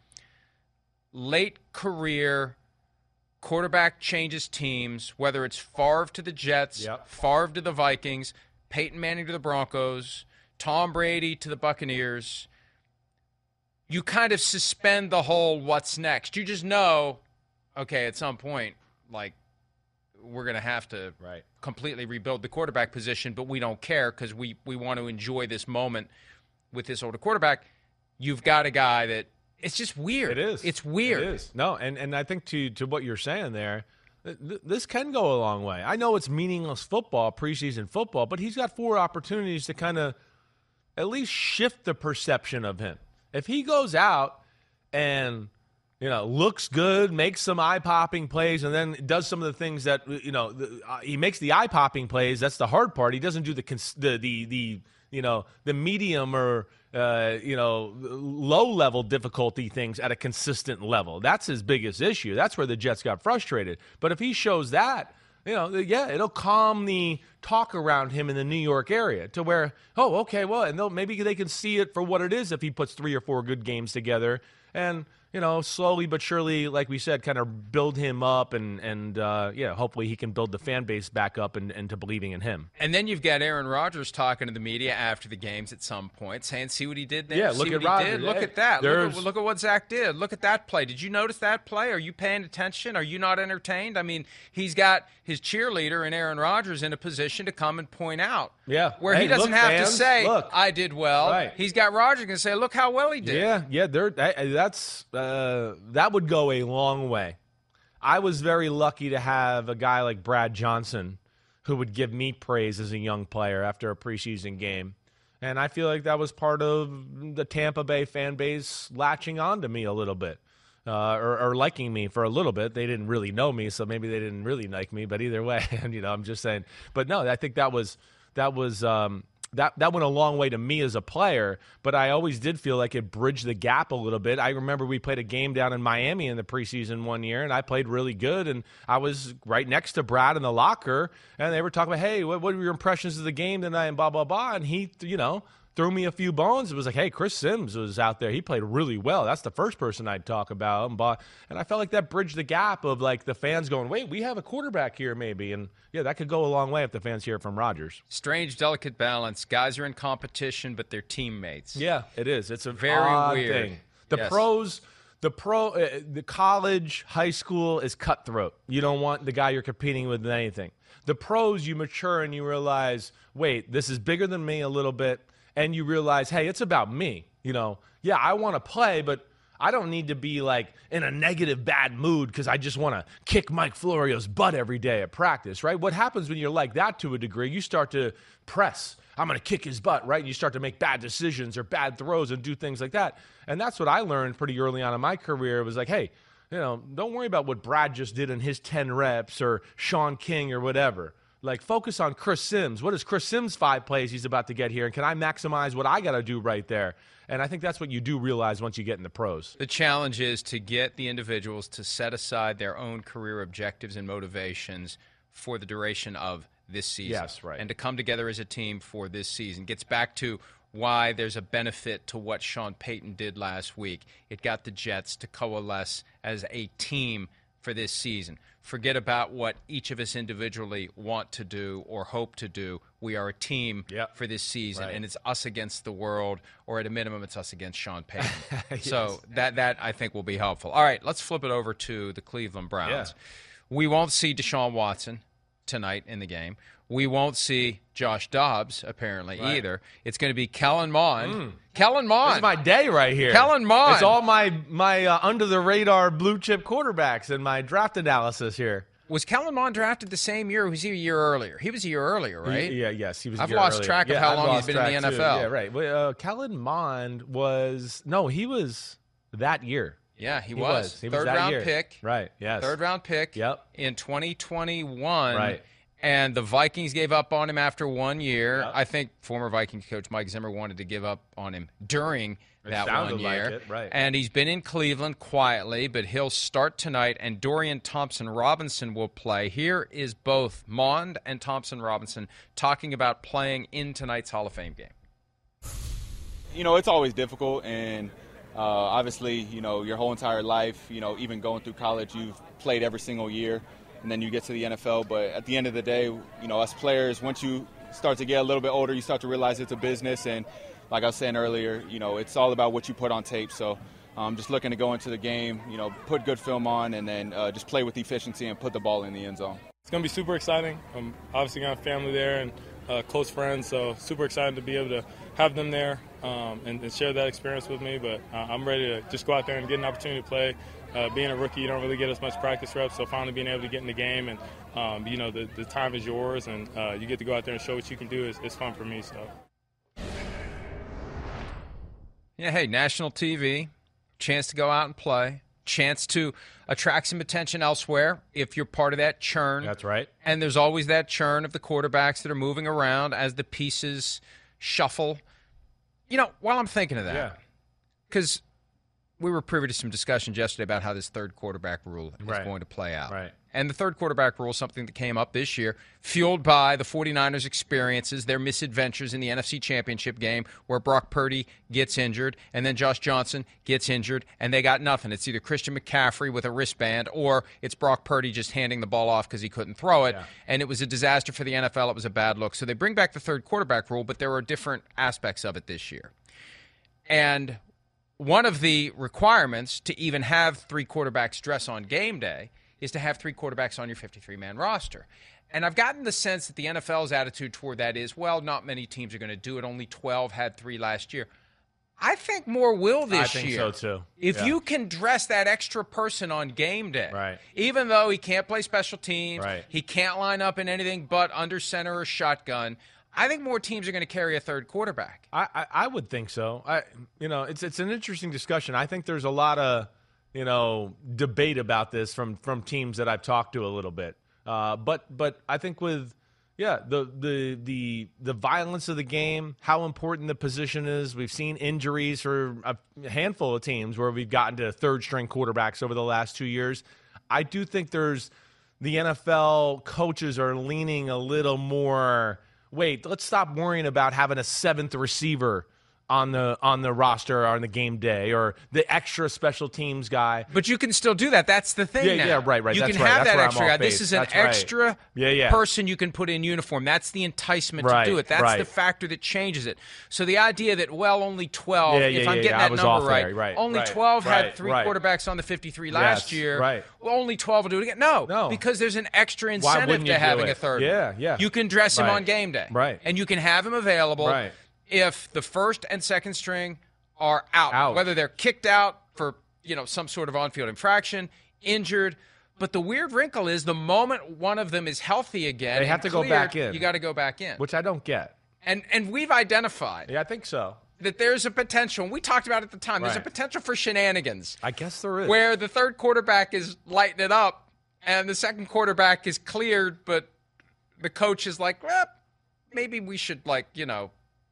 [SPEAKER 2] late career quarterback changes teams, whether it's Favre to the Jets,
[SPEAKER 7] Yep.
[SPEAKER 2] Favre to the Vikings, Peyton Manning to the Broncos, Tom Brady to the Buccaneers, you kind of suspend the whole what's next. You just know, okay, at some point, like, we're going to have to
[SPEAKER 7] Right.
[SPEAKER 2] completely rebuild the quarterback position, but we don't care because we, we want to enjoy this moment with this older quarterback. You've got a guy that it's just weird.
[SPEAKER 7] It is.
[SPEAKER 2] It's weird.
[SPEAKER 7] It is. No, and, and I think to to what you're saying there, th- th- this can go a long way. I know it's meaningless football, preseason football, but he's got four opportunities to kind of at least shift the perception of him. If he goes out and, you know, looks good, makes some eye-popping plays, and then does some of the things that, you know, the, uh, he makes the eye-popping plays. That's the hard part. He doesn't do the cons- the the, the you know, the medium or uh, you know, low-level difficulty things at a consistent level. That's his biggest issue. That's where the Jets got frustrated. But if he shows that, you know, yeah, it'll calm the talk around him in the New York area to where, oh, okay, well, and they'll, maybe they can see it for what it is if he puts three or four good games together and, you know, slowly but surely, like we said, kind of build him up and, and uh, yeah, hopefully he can build the fan base back up and, and to believing in him.
[SPEAKER 2] And then you've got Aaron Rodgers talking to the media after the games at some point, saying, see what he did there?
[SPEAKER 7] Yeah,
[SPEAKER 2] see
[SPEAKER 7] look
[SPEAKER 2] what
[SPEAKER 7] at
[SPEAKER 2] he
[SPEAKER 7] Rodgers.
[SPEAKER 2] did? Look
[SPEAKER 7] Hey,
[SPEAKER 2] at that. Look
[SPEAKER 7] there's-
[SPEAKER 2] at, look at what Zach did. Look at that play. Did you notice that play? Are you paying attention? Are you not entertained? I mean, he's got his cheerleader and Aaron Rodgers in a position to come and point out.
[SPEAKER 7] Yeah.
[SPEAKER 2] Where
[SPEAKER 7] Hey,
[SPEAKER 2] he doesn't
[SPEAKER 7] look,
[SPEAKER 2] have
[SPEAKER 7] fans,
[SPEAKER 2] to say,
[SPEAKER 7] look.
[SPEAKER 2] I did well.
[SPEAKER 7] Right.
[SPEAKER 2] He's got Rodgers going to say, look how well he did.
[SPEAKER 7] Yeah, yeah, they're, that, that's uh, that would go a long way. I was very lucky to have a guy like Brad Johnson who would give me praise as a young player after a preseason game. And I feel like that was part of the Tampa Bay fan base latching on to me a little bit, uh, or, or liking me for a little bit. They didn't really know me, so maybe they didn't really like me. But either way, and you know, I'm just saying. But no, I think that was that was um, that that went a long way to me as a player. But I always did feel like it bridged the gap a little bit. I remember we played a game down in Miami in the preseason one year, and I played really good. And I was right next to Brad in the locker, and they were talking about, hey, what, what were your impressions of the game tonight, and blah blah blah. And he, you know, threw me a few bones. It was like, hey, Chris Sims was out there. He played really well. That's the first person I'd talk about. And I felt like that bridged the gap of, like, the fans going, wait, we have a quarterback here maybe. And, yeah, that could go a long way if the fans hear it from Rodgers.
[SPEAKER 2] Strange, delicate balance. Guys are in competition, but they're teammates.
[SPEAKER 7] Yeah, it is. It's a
[SPEAKER 2] very
[SPEAKER 7] odd
[SPEAKER 2] weird
[SPEAKER 7] thing. The
[SPEAKER 2] yes.
[SPEAKER 7] pros, the pro, uh, the college, high school is cutthroat. You don't want the guy you're competing with in anything. The pros, you mature and you realize, wait, this is bigger than me a little bit. And you realize, hey, it's about me. You know, yeah, I want to play, but I don't need to be, like, in a negative, bad mood because I just want to kick Mike Florio's butt every day at practice, right? What happens when you're like that to a degree? You start to press. I'm going to kick his butt, right? And you start to make bad decisions or bad throws and do things like that. And that's what I learned pretty early on in my career. It was like, hey, you know, don't worry about what Brad just did in his ten reps or Sean King or whatever. Like, focus on Chris Sims. What is Chris Sims' five plays he's about to get here? And can I maximize what I got to do right there? And I think that's what you do realize once you get in the pros.
[SPEAKER 2] The challenge is to get the individuals to set aside their own career objectives and motivations for the duration of this season.
[SPEAKER 7] Yes, right.
[SPEAKER 2] And to come together as a team for this season. Gets back to why there's a benefit to what Sean Payton did last week. It got the Jets to coalesce as a team for this season. Forget about what each of us individually want to do or hope to do. We are a team yep. for this season, right. and it's us against the world, or at a minimum, it's us against Sean Payton. yes. So that, that, I think, will be helpful. All right, let's flip it over to the Cleveland Browns. Yeah. We won't see Deshaun Watson tonight in the game. We won't see Josh Dobbs, apparently, right. either. It's going to be Kellen Mond. Mm. Kellen Mond.
[SPEAKER 7] This is my day right here.
[SPEAKER 2] Kellen Mond.
[SPEAKER 7] It's all my, my uh, under-the-radar blue-chip quarterbacks and my draft analysis here.
[SPEAKER 2] Was Kellen Mond drafted the same year, or was he a year earlier? He was a year earlier, right?
[SPEAKER 7] He, yeah, yes. He was.
[SPEAKER 2] I've
[SPEAKER 7] a year
[SPEAKER 2] lost
[SPEAKER 7] earlier.
[SPEAKER 2] track of
[SPEAKER 7] yeah,
[SPEAKER 2] how
[SPEAKER 7] I've
[SPEAKER 2] long he's been in the N F L.
[SPEAKER 7] Too. Yeah, right. Well, uh, Kellen Mond was – no, he was that year.
[SPEAKER 2] Yeah, he,
[SPEAKER 7] he
[SPEAKER 2] was.
[SPEAKER 7] was. He
[SPEAKER 2] Third
[SPEAKER 7] was that
[SPEAKER 2] round
[SPEAKER 7] year.
[SPEAKER 2] pick.
[SPEAKER 7] Right, yes.
[SPEAKER 2] Third round pick
[SPEAKER 7] yep.
[SPEAKER 2] in twenty twenty-one.
[SPEAKER 7] Right.
[SPEAKER 2] And the Vikings gave up on him after one year.
[SPEAKER 7] Yep.
[SPEAKER 2] I think former Vikings coach Mike Zimmer wanted to give up on him during it that one year.
[SPEAKER 7] Like it, right.
[SPEAKER 2] And he's been in Cleveland quietly, but he'll start tonight, and Dorian Thompson-Robinson will play. Here is both Mond and Thompson-Robinson talking about playing in tonight's Hall of Fame game.
[SPEAKER 9] You know, it's always difficult, and uh, obviously, you know, your whole entire life, you know, even going through college, you've played every single year. And then you get to the N F L. But at the end of the day, you know, us players, once you start to get a little bit older, you start to realize it's a business. And like I was saying earlier, you know, it's all about what you put on tape. So I'm um, just looking to go into the game, you know, put good film on, and then uh, just play with efficiency and put the ball in the end zone.
[SPEAKER 10] It's going to be super exciting. I'm obviously going to have family there and uh, close friends, so super excited to be able to have them there um, and, and share that experience with me. But uh, I'm ready to just go out there and get an opportunity to play. Uh, being a rookie, you don't really get as much practice reps, so finally being able to get in the game and, um, you know, the, the time is yours, and uh, you get to go out there and show what you can do. It's, it's fun for me. So.
[SPEAKER 2] Yeah, hey, national T V, chance to go out and play, chance to attract some attention elsewhere if you're part of that churn.
[SPEAKER 7] That's right.
[SPEAKER 2] And there's always that churn of the quarterbacks that are moving around as the pieces shuffle. You know, while I'm thinking of that, because – we were privy to some discussions yesterday about how this third quarterback rule is
[SPEAKER 7] right.
[SPEAKER 2] going to play out.
[SPEAKER 7] Right.
[SPEAKER 2] And the third quarterback rule is something that came up this year, fueled by the 49ers' experiences, their misadventures in the N F C Championship game where Brock Purdy gets injured and then Josh Johnson gets injured and they got nothing. It's either Christian McCaffrey with a wristband or it's Brock Purdy just handing the ball off because he couldn't throw it. Yeah. And it was a disaster for the N F L. It was a bad look. So they bring back the third quarterback rule, but there are different aspects of it this year. And one of the requirements to even have three quarterbacks dress on game day is to have three quarterbacks on your fifty-three man roster. And I've gotten the sense that the N F L's attitude toward that is, well, not many teams are going to do it. Only twelve had three last year. I think more will this
[SPEAKER 7] I think
[SPEAKER 2] year.
[SPEAKER 7] so, too.
[SPEAKER 2] If
[SPEAKER 7] Yeah.
[SPEAKER 2] you can dress that extra person on game day,
[SPEAKER 7] Right.
[SPEAKER 2] even though he can't play special teams,
[SPEAKER 7] Right.
[SPEAKER 2] he can't line up in anything but under center or shotgun, I think more teams are going to carry a third quarterback.
[SPEAKER 7] I, I, I would think so. I, you know, it's it's an interesting discussion. I think there's a lot of, you know, debate about this from from teams that I've talked to a little bit. Uh, but but I think with yeah the the the the violence of the game, how important the position is. We've seen injuries for a handful of teams where we've gotten to third string quarterbacks over the last two years. I do think there's the N F L coaches are leaning a little more. Wait, let's stop worrying about having a seventh receiver on the on the roster or on the game day or the extra special teams guy.
[SPEAKER 2] But you can still do that. That's the thing
[SPEAKER 7] Yeah,
[SPEAKER 2] now.
[SPEAKER 7] yeah, right, right.
[SPEAKER 2] You
[SPEAKER 7] That's
[SPEAKER 2] can
[SPEAKER 7] right.
[SPEAKER 2] have
[SPEAKER 7] That's
[SPEAKER 2] that
[SPEAKER 7] where I'm
[SPEAKER 2] extra
[SPEAKER 7] off
[SPEAKER 2] guy. This
[SPEAKER 7] base.
[SPEAKER 2] is an
[SPEAKER 7] That's right.
[SPEAKER 2] extra
[SPEAKER 7] Yeah, yeah.
[SPEAKER 2] person you can put in uniform. That's the enticement
[SPEAKER 7] Right,
[SPEAKER 2] to do it. That's
[SPEAKER 7] right.
[SPEAKER 2] the factor that changes it. So the idea that, well, only twelve,
[SPEAKER 7] Yeah,
[SPEAKER 2] if
[SPEAKER 7] yeah,
[SPEAKER 2] I'm
[SPEAKER 7] yeah,
[SPEAKER 2] getting
[SPEAKER 7] yeah. I
[SPEAKER 2] that
[SPEAKER 7] was
[SPEAKER 2] number
[SPEAKER 7] off
[SPEAKER 2] right,
[SPEAKER 7] there. Right,
[SPEAKER 2] only
[SPEAKER 7] right,
[SPEAKER 2] twelve had
[SPEAKER 7] right,
[SPEAKER 2] three
[SPEAKER 7] right.
[SPEAKER 2] quarterbacks on the fifty-three last
[SPEAKER 7] Yes,
[SPEAKER 2] year.
[SPEAKER 7] right.
[SPEAKER 2] Well, only twelve will do it again. No,
[SPEAKER 7] No.
[SPEAKER 2] because there's an extra
[SPEAKER 7] Why
[SPEAKER 2] incentive
[SPEAKER 7] wouldn't you
[SPEAKER 2] to
[SPEAKER 7] do
[SPEAKER 2] having
[SPEAKER 7] it?
[SPEAKER 2] a third
[SPEAKER 7] Yeah,
[SPEAKER 2] one.
[SPEAKER 7] yeah.
[SPEAKER 2] You can dress him
[SPEAKER 7] Right.
[SPEAKER 2] on game day.
[SPEAKER 7] Right.
[SPEAKER 2] And you can have him available
[SPEAKER 7] Right.
[SPEAKER 2] if the first and second string are out,
[SPEAKER 7] Out.
[SPEAKER 2] whether they're kicked out for, you know, some sort of on-field infraction, injured. But the weird wrinkle is the moment one of them is healthy again,
[SPEAKER 7] They have
[SPEAKER 2] and
[SPEAKER 7] to go
[SPEAKER 2] cleared,
[SPEAKER 7] back in.
[SPEAKER 2] You got to go back in.
[SPEAKER 7] Which I don't get.
[SPEAKER 2] And and we've identified
[SPEAKER 7] Yeah, I think so.
[SPEAKER 2] that there's a potential. And we talked about it at the time. There's a
[SPEAKER 7] Right.
[SPEAKER 2] potential for shenanigans
[SPEAKER 7] I guess there is.
[SPEAKER 2] where the third quarterback is lighting it up, and the second quarterback is cleared, but the coach is like, well, maybe we should, like, you know.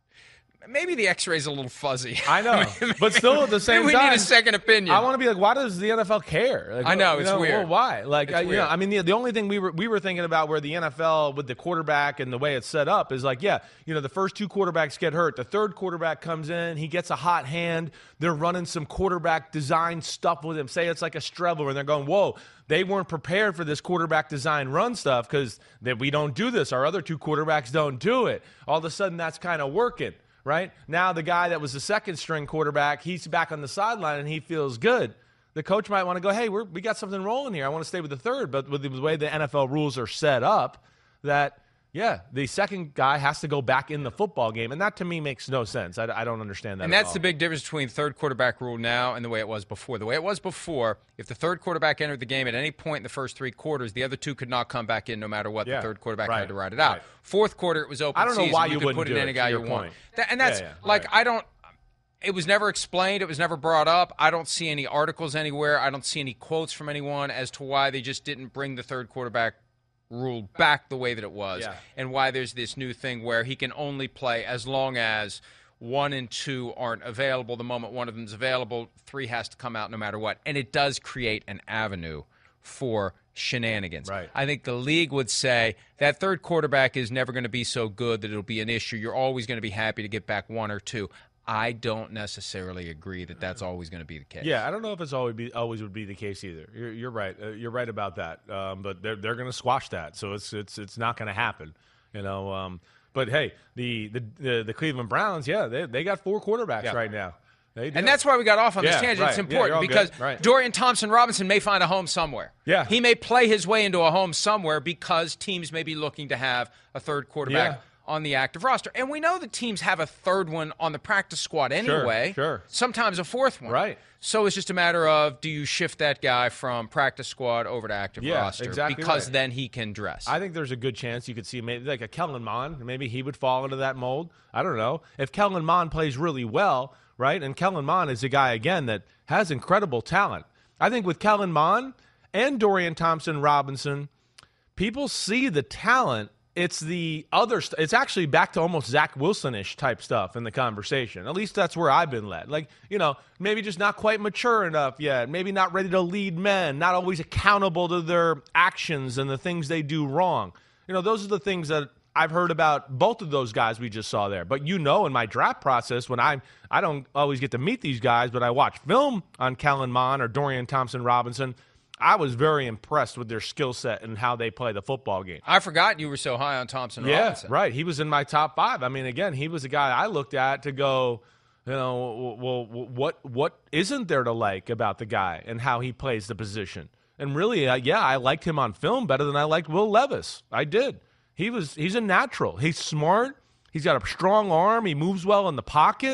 [SPEAKER 2] Maybe the X-ray's a little fuzzy.
[SPEAKER 7] I know, but still at the same
[SPEAKER 2] Maybe we
[SPEAKER 7] time,
[SPEAKER 2] need a second opinion.
[SPEAKER 7] I want to be like, why does the N F L care? Like,
[SPEAKER 2] I know,
[SPEAKER 7] you
[SPEAKER 2] it's weird.
[SPEAKER 7] Well, why? Like,
[SPEAKER 2] It's
[SPEAKER 7] I, you
[SPEAKER 2] weird.
[SPEAKER 7] know, I mean, the, the only thing we were we were thinking about where the N F L with the quarterback and the way it's set up is like, yeah, you know, the first two quarterbacks get hurt, the third quarterback comes in, he gets a hot hand, they're running some quarterback design stuff with him. Say it's like a Strebler, and they're going, whoa. They weren't prepared for this quarterback design run stuff because that we don't do this. Our other two quarterbacks don't do it. All of a sudden, that's kind of working. Right? Now the guy that was the second string quarterback, he's back on the sideline and he feels good. The coach might want to go, hey, we're, we got something rolling here. I want to stay with the third. But with the way the N F L rules are set up, that, yeah, the second guy has to go back in the football game. And that to me makes no sense. I, I don't understand that
[SPEAKER 2] And
[SPEAKER 7] at
[SPEAKER 2] that's
[SPEAKER 7] all.
[SPEAKER 2] the big difference between third quarterback rule now and the way it was before. The way it was before, if the third quarterback entered the game at any point in the first three quarters, the other two could not come back in no matter what.
[SPEAKER 7] Yeah,
[SPEAKER 2] The third quarterback
[SPEAKER 7] right,
[SPEAKER 2] had to ride it out.
[SPEAKER 7] right.
[SPEAKER 2] Fourth quarter, it was open
[SPEAKER 7] I don't know
[SPEAKER 2] season.
[SPEAKER 7] why
[SPEAKER 2] you
[SPEAKER 7] you
[SPEAKER 2] could
[SPEAKER 7] wouldn't
[SPEAKER 2] put in
[SPEAKER 7] do
[SPEAKER 2] any
[SPEAKER 7] it,
[SPEAKER 2] guy
[SPEAKER 7] to
[SPEAKER 2] you
[SPEAKER 7] your
[SPEAKER 2] want.
[SPEAKER 7] point.
[SPEAKER 2] That, and that's
[SPEAKER 7] Yeah, yeah,
[SPEAKER 2] like,
[SPEAKER 7] right.
[SPEAKER 2] I don't, it was never explained. It was never brought up. I don't see any articles anywhere. I don't see any quotes from anyone as to why they just didn't bring the third quarterback rule back the way that it was,
[SPEAKER 7] Yeah.
[SPEAKER 2] and why there's this new thing where he can only play as long as one and two aren't available. The moment one of them's available, three has to come out no matter what. And it does create an avenue for shenanigans.
[SPEAKER 7] Right.
[SPEAKER 2] I think the league would say that third quarterback is never going to be so good that it'll be an issue. You're always going to be happy to get back one or two. I don't necessarily agree that that's always going to be the case.
[SPEAKER 7] Yeah, I don't know if it's always be always would be the case either. You're, you're right. Uh, you're right about that. Um, but they're they're going to squash that, so it's it's it's not going to happen. You know. Um, but hey, the, the the the Cleveland Browns, yeah, they they got four quarterbacks
[SPEAKER 2] Yeah.
[SPEAKER 7] right now. They do.
[SPEAKER 2] And that's why we got off on this
[SPEAKER 7] Yeah,
[SPEAKER 2] tangent.
[SPEAKER 7] right.
[SPEAKER 2] It's
[SPEAKER 7] Yeah,
[SPEAKER 2] important
[SPEAKER 7] you're all
[SPEAKER 2] because
[SPEAKER 7] good. Right.
[SPEAKER 2] Dorian Thompson-Robinson may find a home somewhere.
[SPEAKER 7] Yeah.
[SPEAKER 2] He may play his way into a home somewhere because teams may be looking to have a third quarterback
[SPEAKER 7] Yeah.
[SPEAKER 2] on the active roster. And we know that teams have a third one on the practice squad anyway.
[SPEAKER 7] sure.
[SPEAKER 2] Sometimes a fourth one.
[SPEAKER 7] Right.
[SPEAKER 2] So it's just a matter of, do you shift that guy from practice squad over to active
[SPEAKER 7] Yeah,
[SPEAKER 2] roster?
[SPEAKER 7] exactly
[SPEAKER 2] Because
[SPEAKER 7] right.
[SPEAKER 2] then he can dress.
[SPEAKER 7] I think there's a good chance you could see maybe like a Kellen Mond. Maybe he would fall into that mold. I don't know. If Kellen Mond plays really well, right? And Kellen Mond is a guy, again, that has incredible talent. I think with Kellen Mond and Dorian Thompson-Robinson, people see the talent. It's the other st- it's actually back to almost Zach Wilson-ish type stuff in the conversation. At least that's where I've been led. Like, you know, maybe just not quite mature enough yet. Maybe not ready to lead men. Not always accountable to their actions and the things they do wrong. You know, those are the things that I've heard about both of those guys we just saw there. But you know, in my draft process, when I I don't always get to meet these guys, but I watch film on Kellen Mond or Dorian Thompson-Robinson, I was very impressed with their skill set and how they play the football game.
[SPEAKER 2] I forgot you were so high on Thompson
[SPEAKER 7] Yeah,
[SPEAKER 2] Robinson.
[SPEAKER 7] right. He was in my top five. I mean, again, he was a guy I looked at to go, you know, well, what what isn't there to like about the guy and how he plays the position? And really, uh, yeah, I liked him on film better than I liked Will Levis. I did. He was he's a natural. He's smart. He's got a strong arm. He moves well in the pocket.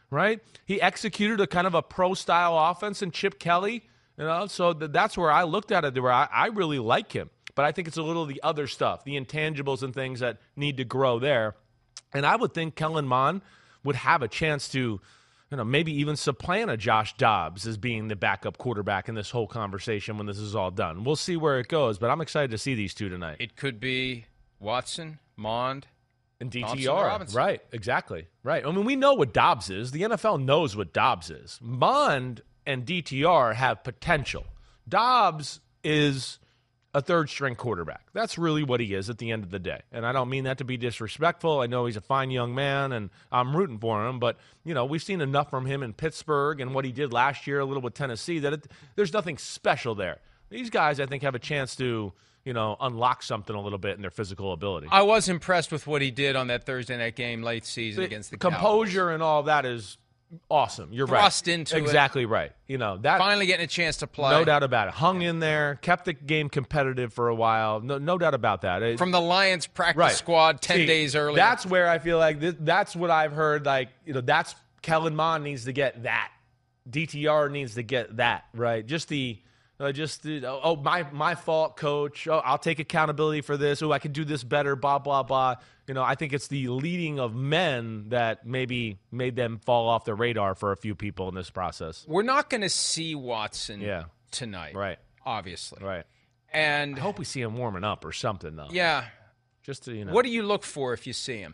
[SPEAKER 7] right? He executed a kind of a pro-style offense in Chip Kelly, you know, so th- that's where I looked at it, where I, I really like him. But I think it's a little the other stuff, the intangibles and things that need to grow there. And I would think Kellen Mond would have a chance to, you know, maybe even supplant a Josh Dobbs as being the backup quarterback in this whole conversation when this is all done. We'll see where it goes, but I'm excited to see these two tonight.
[SPEAKER 2] It could be Watson, Mond,
[SPEAKER 7] and D T R.
[SPEAKER 2] Thompson, Robinson.
[SPEAKER 7] Right, exactly. Right. I mean, we know what Dobbs is. The N F L knows what Dobbs is. Mond and D T R have potential. Dobbs is a third-string quarterback. That's really what he is at the end of the day. And I don't mean that to be disrespectful. I know he's a fine young man, and I'm rooting for him. But, you know, we've seen enough from him in Pittsburgh and what he did last year a little with Tennessee that it, there's nothing special there. These guys, I think, have a chance to, you know, unlock something a little bit in their physical ability.
[SPEAKER 2] I was impressed with what he did on that Thursday night game late season
[SPEAKER 7] the
[SPEAKER 2] against the
[SPEAKER 7] composure
[SPEAKER 2] Cowboys.
[SPEAKER 7] And all that is awesome. You're
[SPEAKER 2] Thrust
[SPEAKER 7] right.
[SPEAKER 2] into
[SPEAKER 7] exactly
[SPEAKER 2] it.
[SPEAKER 7] right. You know that
[SPEAKER 2] finally getting a chance to play.
[SPEAKER 7] No doubt about it. Hung in there, kept the game competitive for a while. No, no doubt about that. It,
[SPEAKER 2] From the Lions practice
[SPEAKER 7] right.
[SPEAKER 2] squad ten
[SPEAKER 7] See,
[SPEAKER 2] days earlier.
[SPEAKER 7] That's where I feel like this, that's what I've heard. Like you know, that's Kellen Mond needs to get that. D T R needs to get that right. Just the. Uh, just the, oh my my fault, coach. Oh, I'll take accountability for this. Oh, I can do this better. Blah blah blah. You know, I think it's the leading of men that maybe made them fall off the radar for a few people in this process.
[SPEAKER 2] We're not going to see Watson
[SPEAKER 7] yeah.
[SPEAKER 2] tonight,
[SPEAKER 7] right?
[SPEAKER 2] Obviously,
[SPEAKER 7] right.
[SPEAKER 2] And
[SPEAKER 7] I hope we see him warming up or something, though.
[SPEAKER 2] Yeah.
[SPEAKER 7] Just to you know.
[SPEAKER 2] What do you look for if you see him?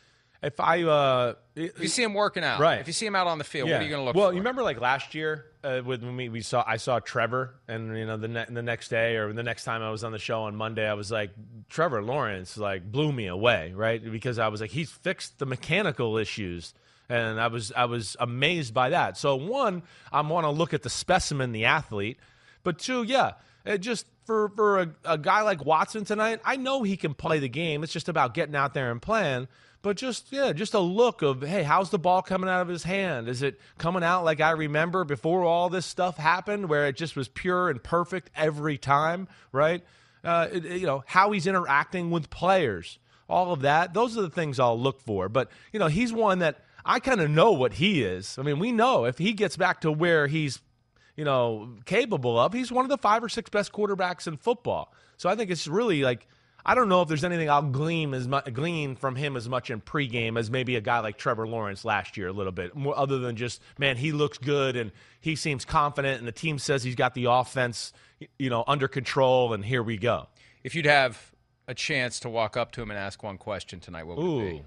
[SPEAKER 7] If I uh,
[SPEAKER 2] if you see him working out,
[SPEAKER 7] right?
[SPEAKER 2] If you see him out on the field,
[SPEAKER 7] yeah.
[SPEAKER 2] what are you going to look
[SPEAKER 7] well,
[SPEAKER 2] for?
[SPEAKER 7] Well, you remember like last year uh, when we, we saw I saw Trevor, and you know the ne- the next day or the next time I was on the show on Monday, I was like Trevor Lawrence like blew me away, right? Because I was like he's fixed the mechanical issues, and I was I was amazed by that. So one, I want to look at the specimen, the athlete, but two, yeah, it just. For for a, a guy like Watson tonight, I know he can play the game. It's just about getting out there and playing. But just, yeah, just a look of, hey, how's the ball coming out of his hand? Is it coming out like I remember before all this stuff happened where it just was pure and perfect every time, right? Uh, it, you know, how he's interacting with players, all of that. Those are the things I'll look for. But, you know, he's one that I kind of know what he is. I mean, we know if he gets back to where he's you know, capable of, he's one of the five or six best quarterbacks in football. So I think it's really like, I don't know if there's anything I'll glean as much, glean from him as much in pregame as maybe a guy like Trevor Lawrence last year a little bit, more other than just, man, he looks good and he seems confident and the team says he's got the offense, you know, under control, and here we go.
[SPEAKER 2] If you'd have a chance to walk up to him and ask one question tonight, what would
[SPEAKER 7] Ooh.
[SPEAKER 2] it be?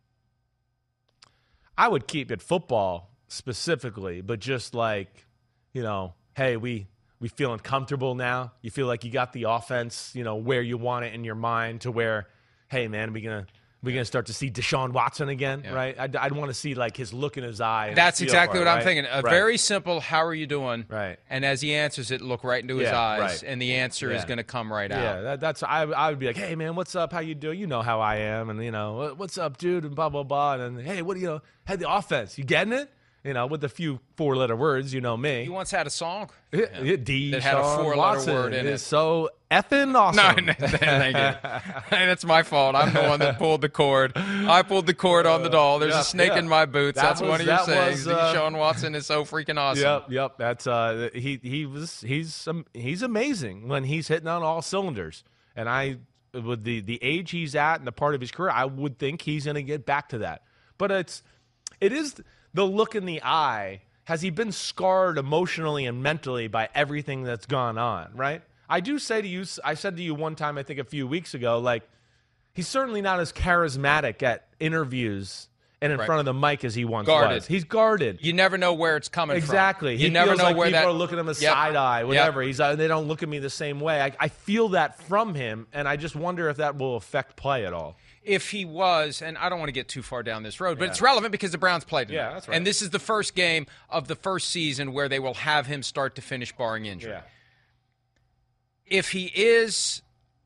[SPEAKER 7] I would keep it football specifically, but just like, you know, hey, we we feeling comfortable now. You feel like you got the offense, you know, where you want it in your mind to where, hey, man, we gonna we gonna start to see Deshaun Watson again, yeah. right? I'd, I'd want to see like his look in his eye.
[SPEAKER 2] That's exactly what
[SPEAKER 7] it,
[SPEAKER 2] I'm
[SPEAKER 7] right?
[SPEAKER 2] thinking. A
[SPEAKER 7] right.
[SPEAKER 2] very simple, how are you doing?
[SPEAKER 7] Right.
[SPEAKER 2] And as he answers it, look right into his
[SPEAKER 7] yeah,
[SPEAKER 2] eyes,
[SPEAKER 7] right.
[SPEAKER 2] and the answer
[SPEAKER 7] yeah.
[SPEAKER 2] is going to come right
[SPEAKER 7] yeah,
[SPEAKER 2] out.
[SPEAKER 7] That, that's I I would be like, hey, man, what's up? How you doing? You know how I am, and you know what's up, dude, and blah blah blah, and hey, what do you know? Hey, the offense, you getting it? You know, with a few four-letter words, you know me.
[SPEAKER 2] He once had a song
[SPEAKER 7] it, it, D.
[SPEAKER 2] that had a four-letter
[SPEAKER 7] Watson
[SPEAKER 2] word in it.
[SPEAKER 7] Is so effing awesome.
[SPEAKER 2] No, no, thank you. That's my fault. I'm the one that pulled the cord. I pulled the cord on the doll. There's
[SPEAKER 7] yeah,
[SPEAKER 2] a snake
[SPEAKER 7] yeah.
[SPEAKER 2] in my boots.
[SPEAKER 7] That
[SPEAKER 2] That's
[SPEAKER 7] was,
[SPEAKER 2] one of your sayings.
[SPEAKER 7] Was, uh,
[SPEAKER 2] Deshaun Watson is so freaking awesome.
[SPEAKER 7] Yep, yep. That's uh, he. He was. He's um, he's amazing when he's hitting on all cylinders. And I, with the the age he's at and the part of his career, I would think he's going to get back to that. But it's, it is the look in the eye. Has he been scarred emotionally and mentally by everything that's gone on, right? I do say to you, I said to you one time, I think a few weeks ago, like, he's certainly not as charismatic at interviews and in
[SPEAKER 2] right.
[SPEAKER 7] front of the mic as he once
[SPEAKER 2] guarded.
[SPEAKER 7] was. He's guarded.
[SPEAKER 2] You never know where it's coming
[SPEAKER 7] exactly.
[SPEAKER 2] from.
[SPEAKER 7] Exactly.
[SPEAKER 2] You
[SPEAKER 7] he
[SPEAKER 2] never
[SPEAKER 7] feels
[SPEAKER 2] know
[SPEAKER 7] like
[SPEAKER 2] where
[SPEAKER 7] people
[SPEAKER 2] that,
[SPEAKER 7] are looking at him as
[SPEAKER 2] yep.
[SPEAKER 7] side-eye, whatever.
[SPEAKER 2] Yep.
[SPEAKER 7] He's uh, They don't look at me the same way. I, I feel that from him, and I just wonder if that will affect play at all.
[SPEAKER 2] If he was, and I don't want to get too far down this road, but
[SPEAKER 7] yeah.
[SPEAKER 2] it's relevant because the Browns played tonight.
[SPEAKER 7] Yeah, that's right.
[SPEAKER 2] And this is the first game of the first season where they will have him start to finish barring injury.
[SPEAKER 7] Yeah.
[SPEAKER 2] If he is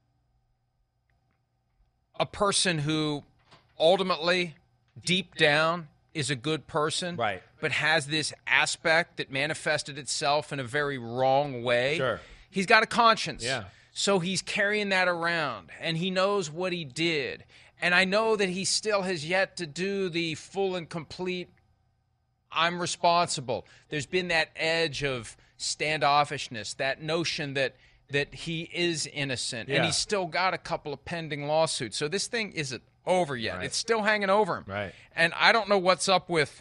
[SPEAKER 2] a person who ultimately, deep down, is a good person,
[SPEAKER 7] right.
[SPEAKER 2] but has this aspect that manifested itself in a very wrong way,
[SPEAKER 7] sure.
[SPEAKER 2] he's got a conscience.
[SPEAKER 7] Yeah.
[SPEAKER 2] So he's carrying that around, and he knows what he did. And I know that he still has yet to do the full and complete I'm responsible. There's been that edge of standoffishness, that notion that that he is innocent,
[SPEAKER 7] Yeah.
[SPEAKER 2] and he's still got a couple of pending lawsuits. So this thing isn't over yet.
[SPEAKER 7] Right.
[SPEAKER 2] It's still hanging over him.
[SPEAKER 7] Right.
[SPEAKER 2] And I don't know what's up with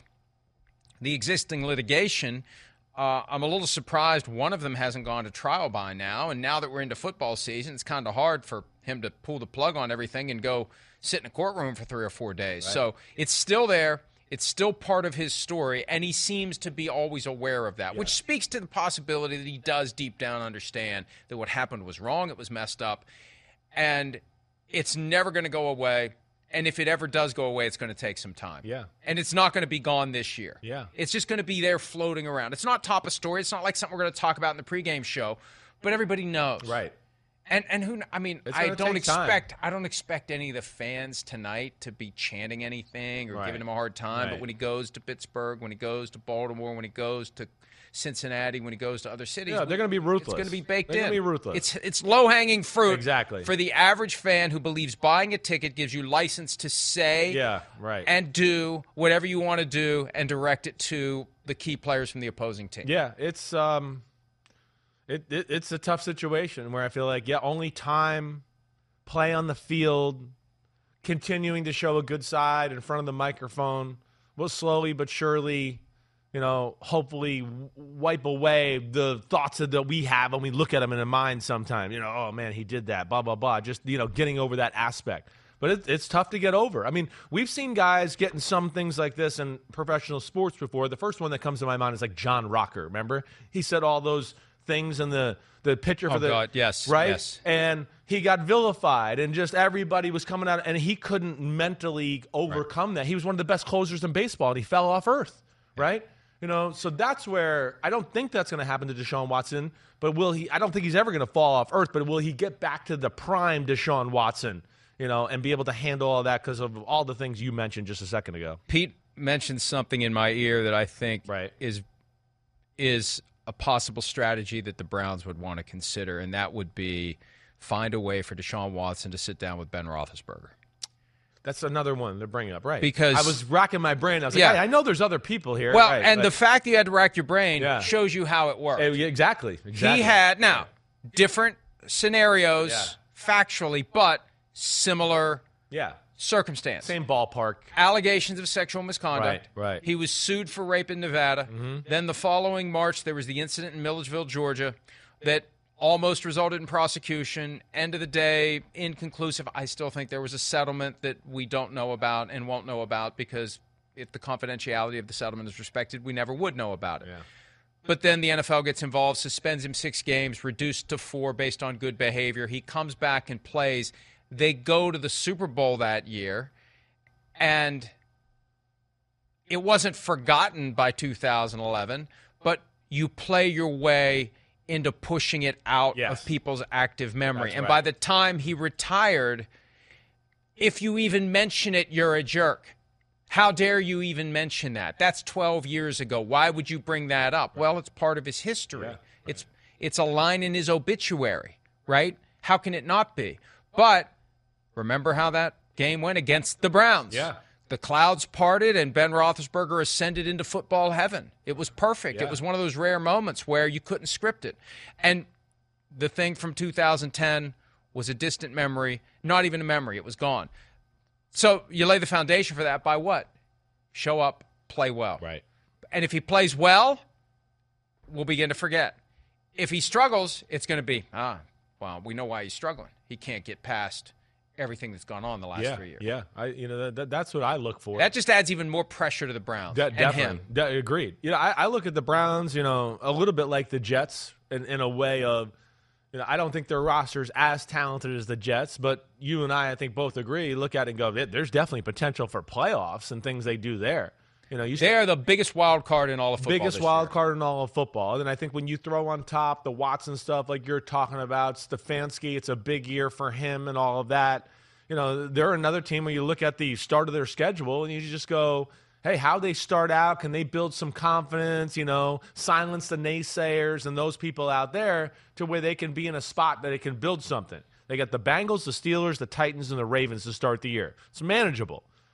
[SPEAKER 2] the existing litigation. Uh, I'm a little surprised one of them hasn't gone to trial by now. And now that we're into football season, it's kind of hard for him to pull the plug on everything and go sit in a courtroom for three or four days.
[SPEAKER 7] Right.
[SPEAKER 2] So it's still there. It's still part of his story, and he seems to be always aware of that,
[SPEAKER 7] Yeah.
[SPEAKER 2] which speaks to the possibility that he does deep down understand that what happened was wrong, it was messed up, and it's never going to go away. And if it ever does go away, it's going to take some time.
[SPEAKER 7] Yeah.
[SPEAKER 2] And it's not going to be gone this year.
[SPEAKER 7] Yeah.
[SPEAKER 2] It's just going to be there floating around. It's not top of story. It's not like something we're going to talk about in the pregame show, but everybody knows.
[SPEAKER 7] Right.
[SPEAKER 2] And and who I mean,
[SPEAKER 7] It's
[SPEAKER 2] I
[SPEAKER 7] gonna
[SPEAKER 2] don't
[SPEAKER 7] take time.
[SPEAKER 2] expect I don't expect any of the fans tonight to be chanting anything or
[SPEAKER 7] Right.
[SPEAKER 2] giving him a hard time.
[SPEAKER 7] Right.
[SPEAKER 2] But when he goes to Pittsburgh, when he goes to Baltimore, when he goes to Cincinnati, when he goes to other cities,
[SPEAKER 7] Yeah, they're gonna be ruthless.
[SPEAKER 2] It's going to be baked
[SPEAKER 7] They're
[SPEAKER 2] in.
[SPEAKER 7] gonna be ruthless.
[SPEAKER 2] It's it's low hanging fruit
[SPEAKER 7] Exactly.
[SPEAKER 2] for the average fan who believes buying a ticket gives you license to say
[SPEAKER 7] Yeah, right.
[SPEAKER 2] and do whatever you want to do and direct it to the key players from the opposing team.
[SPEAKER 7] Yeah, it's um, it, it it's a tough situation where I feel like yeah, only time, play on the field, continuing to show a good side in front of the microphone will slowly but surely, you know, hopefully w- wipe away the thoughts that we have when we look at them in the mind. Sometimes, you know, oh man, he did that, blah blah blah. Just you know, getting over that aspect. But it, it's tough to get over. I mean, we've seen guys getting some things like this in professional sports before. The first one that comes to my mind is like John Rocker. Remember, he said all those things in the the picture for
[SPEAKER 2] Oh,
[SPEAKER 7] the
[SPEAKER 2] God, yes,
[SPEAKER 7] right,
[SPEAKER 2] yes.
[SPEAKER 7] and he got vilified, and just everybody was coming out, and he couldn't mentally overcome that. He was one of the best closers in baseball, and he fell off earth, right? You know, so that's where I don't think that's going to happen to Deshaun Watson. But will he? I don't think he's ever going to fall off earth. But will he get back to the prime Deshaun Watson? You know, and be able to handle all that because of all the things you mentioned just a second ago.
[SPEAKER 2] Pete mentioned something in my ear that I think
[SPEAKER 7] Right.
[SPEAKER 2] is is a possible strategy that the Browns would want to consider, and that would be find a way for Deshaun Watson to sit down with Ben Roethlisberger.
[SPEAKER 7] That's another one they're bringing up, right?
[SPEAKER 2] Because-
[SPEAKER 7] I was racking my brain. I was like,
[SPEAKER 2] Yeah.
[SPEAKER 7] hey, I know there's other people here.
[SPEAKER 2] Well,
[SPEAKER 7] right,
[SPEAKER 2] and
[SPEAKER 7] but-
[SPEAKER 2] the fact that you had to rack your brain
[SPEAKER 7] Yeah.
[SPEAKER 2] shows you how it worked.
[SPEAKER 7] Eh, yeah, exactly, exactly.
[SPEAKER 2] He had, now, different scenarios
[SPEAKER 7] Yeah.
[SPEAKER 2] factually, but similar
[SPEAKER 7] yeah,
[SPEAKER 2] circumstance.
[SPEAKER 7] same ballpark.
[SPEAKER 2] Allegations of sexual misconduct.
[SPEAKER 7] Right, right.
[SPEAKER 2] He was sued for rape in Nevada.
[SPEAKER 7] Mm-hmm.
[SPEAKER 2] Then the following March, there was the incident in Milledgeville, Georgia, that almost resulted in prosecution. End of the day, inconclusive. I still think there was a settlement that we don't know about and won't know about because if the confidentiality of the settlement is respected, we never would know about it.
[SPEAKER 7] Yeah.
[SPEAKER 2] But then the N F L gets involved, suspends him six games, reduced to four based on good behavior. He comes back and plays. They go to the Super Bowl that year, and it wasn't forgotten by two thousand eleven, but you play your way into pushing it out
[SPEAKER 7] Yes.
[SPEAKER 2] of people's active memory.
[SPEAKER 7] That's
[SPEAKER 2] and
[SPEAKER 7] right.
[SPEAKER 2] by the time he retired, if you even mention it, you're a jerk. How dare you even mention that? That's twelve years ago. Why would you bring that up? Well, it's part of his history.
[SPEAKER 7] Yeah, right.
[SPEAKER 2] It's it's a line in his obituary, right? How can it not be? But remember how that game went against the Browns.
[SPEAKER 7] Yeah.
[SPEAKER 2] The clouds parted and Ben Roethlisberger ascended into football heaven. It was perfect.
[SPEAKER 7] Yeah.
[SPEAKER 2] It was one of those rare moments where you couldn't script it. And the thing from two thousand ten was a distant memory, not even a memory. It was gone. So you lay the foundation for that by what? Show up, play well.
[SPEAKER 7] Right.
[SPEAKER 2] And if he plays well, we'll begin to forget. If he struggles, it's going to be, ah, well, we know why he's struggling. He can't get past everything that's gone on the last
[SPEAKER 7] Yeah,
[SPEAKER 2] three years.
[SPEAKER 7] yeah. I, you know, that, that, that's what I look for.
[SPEAKER 2] That just adds even more pressure to the Browns
[SPEAKER 7] De-
[SPEAKER 2] and
[SPEAKER 7] definitely.
[SPEAKER 2] him.
[SPEAKER 7] De- agreed. You know, I, I look at the Browns, you know, a little bit like the Jets in, in a way of, you know, I don't think their roster's as talented as the Jets, but you and I, I think, both agree, look at it and go, there's definitely potential for playoffs and things they do there. You know, you
[SPEAKER 2] They are the biggest wild card in all of football.
[SPEAKER 7] biggest
[SPEAKER 2] this
[SPEAKER 7] wild
[SPEAKER 2] year.
[SPEAKER 7] card in all of football. And I think when you throw on top the Watson stuff like you're talking about, Stefanski, it's a big year for him and all of that. You know, they're another team where you look at the start of their schedule and you just go, hey, how they start out, can they build some confidence, you know, silence the naysayers and those people out there to where they can be in a spot that they can build something. They got the Bengals, the Steelers, the Titans, and the Ravens to start the year. It's manageable.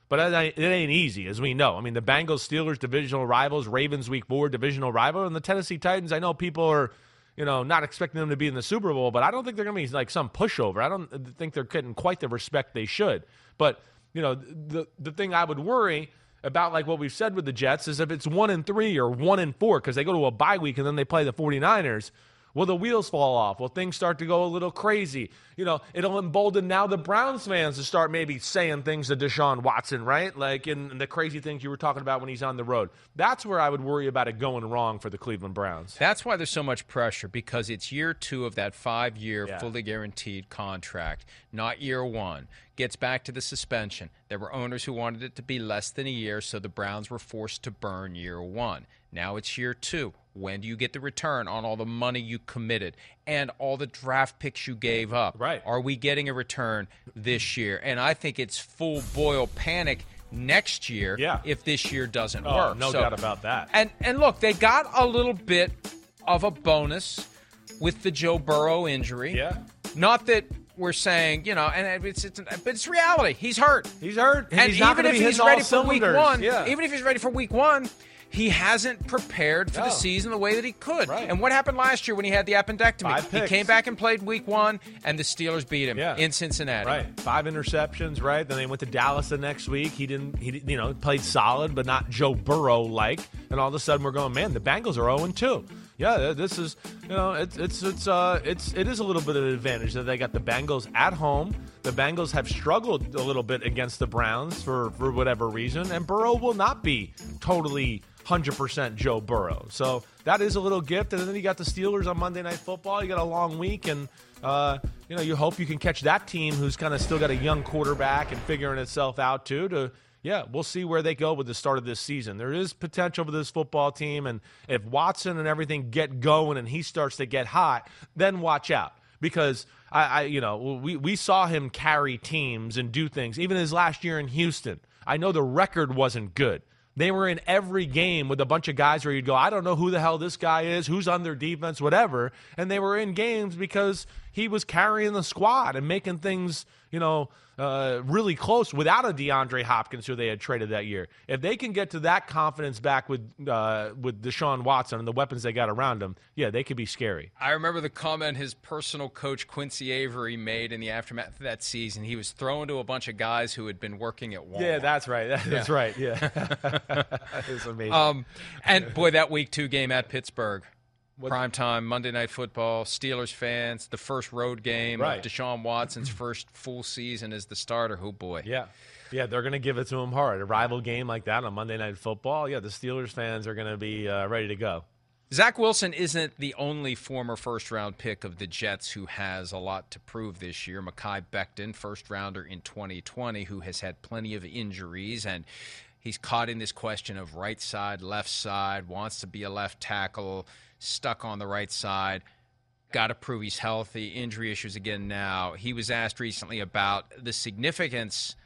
[SPEAKER 7] But it ain't easy, as we know. I mean, the Bengals, Steelers, divisional rivals, Ravens, week four, divisional rival, and the Tennessee Titans, I know people are, you know, not expecting them to be in the Super Bowl, but I don't think they're going to be like some pushover. I don't think they're getting quite the respect they should. But, you know, the the thing I would worry about, like what we've said with the Jets, is if it's one and three or one and four, because they go to a bye week and then they play the 49ers, will the wheels fall off? Will things start to go a little crazy? You know, it'll embolden now the Browns fans to start maybe saying things to Deshaun Watson, right? Like in, in the crazy things you were talking about when he's on the road. That's where I would worry about it going wrong for the Cleveland Browns.
[SPEAKER 2] That's why there's so much pressure, because it's year two of that five-year
[SPEAKER 7] Yeah.
[SPEAKER 2] fully guaranteed contract, not year one. Gets back to the suspension. There were owners who wanted it to be less than a year, so the Browns were forced to burn year one. Now it's year two. When do you get the return on all the money you committed and all the draft picks you gave up?
[SPEAKER 7] Right.
[SPEAKER 2] Are we getting a return this year? And I think it's full boil panic next year
[SPEAKER 7] Yeah.
[SPEAKER 2] if this year doesn't
[SPEAKER 7] Oh,
[SPEAKER 2] work.
[SPEAKER 7] no
[SPEAKER 2] So-
[SPEAKER 7] doubt about that.
[SPEAKER 2] And and look, they got a little bit of a bonus with the Joe Burrow injury.
[SPEAKER 7] Yeah.
[SPEAKER 2] Not that we're saying, you know, and it's it's but it's reality. He's hurt.
[SPEAKER 7] He's hurt.
[SPEAKER 2] And
[SPEAKER 7] he's not
[SPEAKER 2] even
[SPEAKER 7] gonna
[SPEAKER 2] if
[SPEAKER 7] be
[SPEAKER 2] he's
[SPEAKER 7] hitting all
[SPEAKER 2] ready for week
[SPEAKER 7] cylinders.
[SPEAKER 2] one,
[SPEAKER 7] Yeah.
[SPEAKER 2] even if he's ready for week one, he hasn't prepared for
[SPEAKER 7] No.
[SPEAKER 2] the season the way that he could.
[SPEAKER 7] Right.
[SPEAKER 2] And what happened last year when he had the appendectomy?
[SPEAKER 7] Five
[SPEAKER 2] He
[SPEAKER 7] picks.
[SPEAKER 2] came back and played week one, and the Steelers beat him
[SPEAKER 7] Yeah.
[SPEAKER 2] in Cincinnati.
[SPEAKER 7] Right, five interceptions. Right, then they went to Dallas the next week. He didn't. He you know played solid, but not Joe Burrow like. And all of a sudden, we're going, man, the Bengals are zero and two. Yeah, this is you know it's it's it's uh it's it is a little bit of an advantage that they got the Bengals at home. The Bengals have struggled a little bit against the Browns for for whatever reason, and Burrow will not be totally one hundred percent Joe Burrow. So that is a little gift. And then you got the Steelers on Monday Night Football. You got a long week, and uh, you know you hope you can catch that team who's kind of still got a young quarterback and figuring itself out too. To yeah, we'll see where they go with the start of this season. There is potential for this football team, and if Watson and everything get going and he starts to get hot, then watch out. Because I, I you know, we, we saw him carry teams and do things. Even his last year in Houston, I know the record wasn't good. They were in every game with a bunch of guys where you'd go, I don't know who the hell this guy is, who's on their defense, whatever. And they were in games because he was carrying the squad and making things, you know, uh, really close without a DeAndre Hopkins who they had traded that year. If they can get to that confidence back with uh, with Deshaun Watson and the weapons they got around him, yeah, they could be scary.
[SPEAKER 2] I remember the comment his personal coach Quincy Avery made in the aftermath of that season. He was throwing to a bunch of guys who had been working at Walmart.
[SPEAKER 7] Yeah, that's right. That's
[SPEAKER 2] Yeah.
[SPEAKER 7] right. Yeah. It's amazing.
[SPEAKER 2] Um, and boy, that week two game at Pittsburgh, prime time Monday Night Football. Steelers fans, the first road game
[SPEAKER 7] Right.
[SPEAKER 2] of Deshaun Watson's first full season as the starter. Oh boy,
[SPEAKER 7] Yeah. Yeah, they're going to give it to him hard. A rival game like that on Monday Night Football, yeah, the Steelers fans are going to be uh, ready to go.
[SPEAKER 2] Zach Wilson isn't the only former first-round pick of the Jets who has a lot to prove this year. Mekhi Becton, first-rounder in twenty twenty, who has had plenty of injuries, and he's caught in this question of right side, left side, wants to be a left tackle, stuck on the right side. Got to prove he's healthy. Injury issues again now. He was asked recently about the significance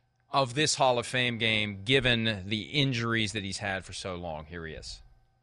[SPEAKER 2] of this Hall of Fame game given the injuries that he's had for so long. Here he is.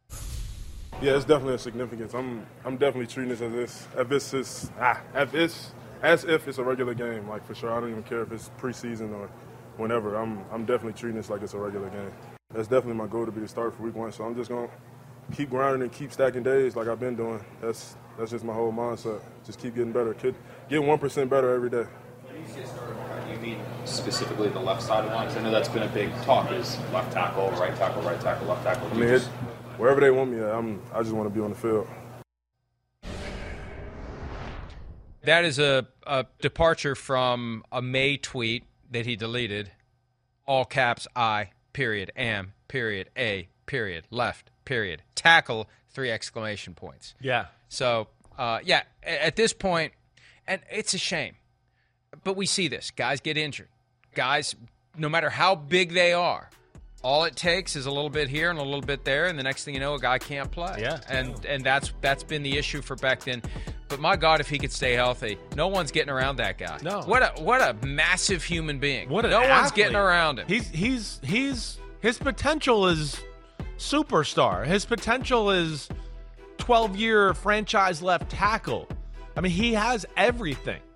[SPEAKER 11] Yeah, it's definitely a significance. I'm I'm definitely treating this as this if it's is, ah, if it's as if it's a regular game, like for sure. I don't even care if it's preseason or whenever. I'm I'm definitely treating this like it's a regular game. That's definitely my goal to be the starter for week one. So I'm just gonna keep grinding and keep stacking days like I've been doing. That's that's just my whole mindset. Just keep getting better. Kid, get one percent better every day.
[SPEAKER 12] When you say starter, do you mean specifically the left side line? Because I know that's been a big talk is left tackle, right tackle, right tackle, left tackle.
[SPEAKER 11] I mean, it, wherever they want me at, I'm, I just want to be on the field.
[SPEAKER 2] That is a, a departure from a May tweet that he deleted. All caps, I, period, am, period, A, period, left, period, tackle, three exclamation points.
[SPEAKER 7] Yeah.
[SPEAKER 2] So, uh, yeah, at this point, and it's a shame, but we see this. Guys get injured. Guys, no matter how big they are, all it takes is a little bit here and a little bit there, and the next thing you know, a guy can't play.
[SPEAKER 7] Yeah.
[SPEAKER 2] And and that's that's been the issue for Becton. But my God, if he could stay healthy, no one's getting around that guy.
[SPEAKER 7] No.
[SPEAKER 2] What a what a massive human being.
[SPEAKER 7] What an
[SPEAKER 2] no one's
[SPEAKER 7] athlete.
[SPEAKER 2] getting around him.
[SPEAKER 7] He's he's he's his potential is superstar. His potential is twelve-year franchise left tackle. I mean, he has everything.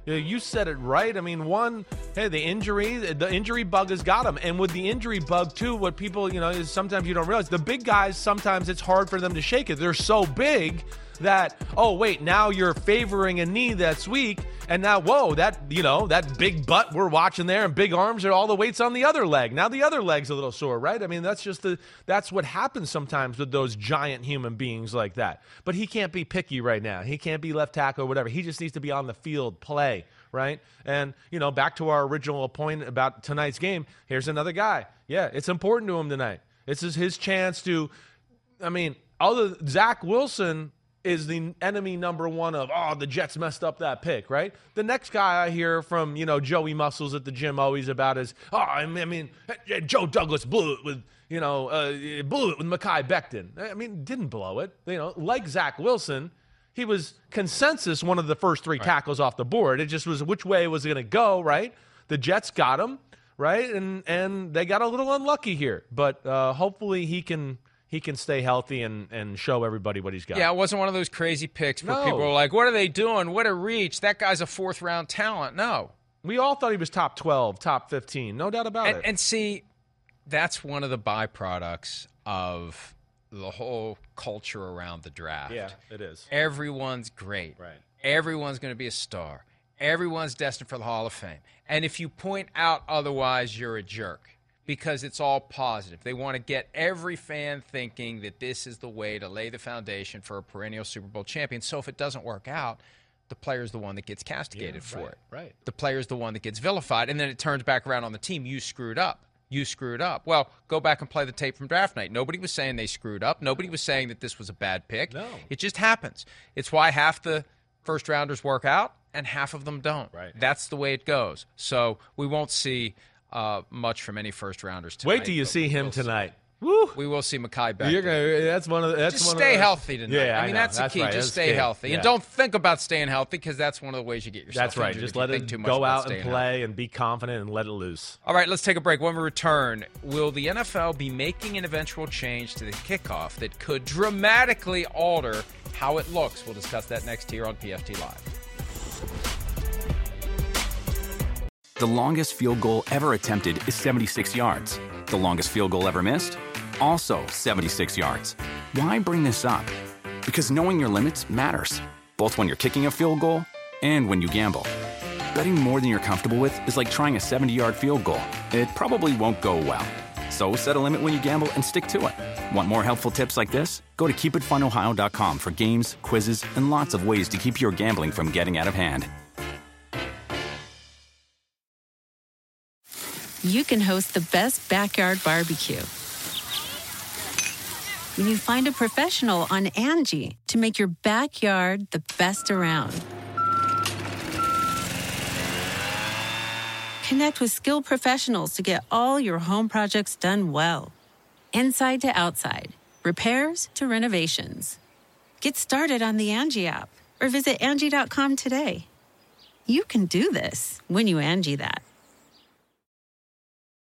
[SPEAKER 7] You know, you said it right. I mean, one, hey, the injury, the injury bug has got him. And with the injury bug, too, what people, you know, is sometimes you don't realize, the big guys, sometimes it's hard for them to shake it. They're so big that, oh, wait, now you're favoring a knee that's weak. And now, whoa, that, you know, that big butt we're watching there and big arms are all the weights on the other leg. Now the other leg's a little sore, right? I mean, that's just the, that's what happens sometimes with those giant human beings like that. But he can't be picky right now. He can't be left tackle or whatever. He just needs to be on the field, play, right? And, you know, back to our original point about tonight's game, here's another guy. Yeah, it's important to him tonight. This is his chance to, I mean, other Zach Wilson is the enemy number one of, oh, the Jets messed up that pick, right? The next guy I hear from, you know, Joey Muscles at the gym always about is, oh, I mean, Joe Douglas blew it with, you know, uh, blew it with Mekhi Becton. I mean, didn't blow it. You know, like Zach Wilson, he was consensus one of the first three right. tackles off the board. It just was which way was it going to go, right? The Jets got him, right? And and they got a little unlucky here. But uh, hopefully he can – he can stay healthy and, and show everybody what he's got.
[SPEAKER 2] Yeah, it wasn't one of those crazy picks where
[SPEAKER 7] no.
[SPEAKER 2] people were like, what are they doing? What a reach. That guy's a fourth-round talent. No.
[SPEAKER 7] We all thought he was top twelve, top fifteen. No doubt about
[SPEAKER 2] and,
[SPEAKER 7] it.
[SPEAKER 2] And see, that's one of the byproducts of the whole culture around the draft.
[SPEAKER 7] Yeah, it is.
[SPEAKER 2] Everyone's great.
[SPEAKER 7] Right.
[SPEAKER 2] Everyone's going to be a star. Everyone's destined for the Hall of Fame. And if you point out otherwise, you're a jerk. Because it's all positive. They want to get every fan thinking that this is the way to lay the foundation for a perennial Super Bowl champion. So if it doesn't work out, the player's the one that gets castigated
[SPEAKER 7] yeah,
[SPEAKER 2] for
[SPEAKER 7] right,
[SPEAKER 2] it.
[SPEAKER 7] Right.
[SPEAKER 2] The player's the one that gets vilified, and then it turns back around on the team. You screwed up. You screwed up. Well, go back and play the tape from draft night. Nobody was saying they screwed up. Nobody was saying that this was a bad pick.
[SPEAKER 7] No.
[SPEAKER 2] It just happens. It's why half the first-rounders work out and half of them don't.
[SPEAKER 7] Right.
[SPEAKER 2] That's the way it goes. So we won't see – Uh, much from any first rounders tonight.
[SPEAKER 7] Wait till you see him tonight.
[SPEAKER 2] Woo! We will see Mekhi Becton.
[SPEAKER 7] You're gonna, that's one of the, that's
[SPEAKER 2] just
[SPEAKER 7] one
[SPEAKER 2] stay
[SPEAKER 7] of the,
[SPEAKER 2] healthy tonight.
[SPEAKER 7] Yeah,
[SPEAKER 2] I mean
[SPEAKER 7] I
[SPEAKER 2] that's the
[SPEAKER 7] that's
[SPEAKER 2] key.
[SPEAKER 7] Right.
[SPEAKER 2] Just
[SPEAKER 7] that's
[SPEAKER 2] stay
[SPEAKER 7] key.
[SPEAKER 2] healthy
[SPEAKER 7] yeah.
[SPEAKER 2] and don't think about staying healthy because that's one of the ways you get yourself.
[SPEAKER 7] That's right.
[SPEAKER 2] injured
[SPEAKER 7] Just
[SPEAKER 2] if
[SPEAKER 7] let
[SPEAKER 2] you
[SPEAKER 7] it
[SPEAKER 2] think too much
[SPEAKER 7] go
[SPEAKER 2] about
[SPEAKER 7] out and
[SPEAKER 2] staying
[SPEAKER 7] play
[SPEAKER 2] healthy.
[SPEAKER 7] and be confident and let it loose.
[SPEAKER 2] All right, let's take a break. When we return, will the N F L be making an eventual change to the kickoff that could dramatically alter how it looks? We'll discuss that next here on P F T Live.
[SPEAKER 1] The longest field goal ever attempted is seventy-six yards. The longest field goal ever missed? Also seventy-six yards. Why bring this up? Because knowing your limits matters, both when you're kicking a field goal and when you gamble. Betting more than you're comfortable with is like trying a seventy-yard field goal. It probably won't go well. So set a limit when you gamble and stick to it. Want more helpful tips like this? Go to keep it fun ohio dot com for games, quizzes, and lots of ways to keep your gambling from getting out of hand.
[SPEAKER 3] You can host the best backyard barbecue when you find a professional on Angie to make your backyard the best around. Connect with skilled professionals to get all your home projects done well. Inside to outside, repairs to renovations. Get started on the Angie app or visit Angie dot com today. You can do this when you Angie that.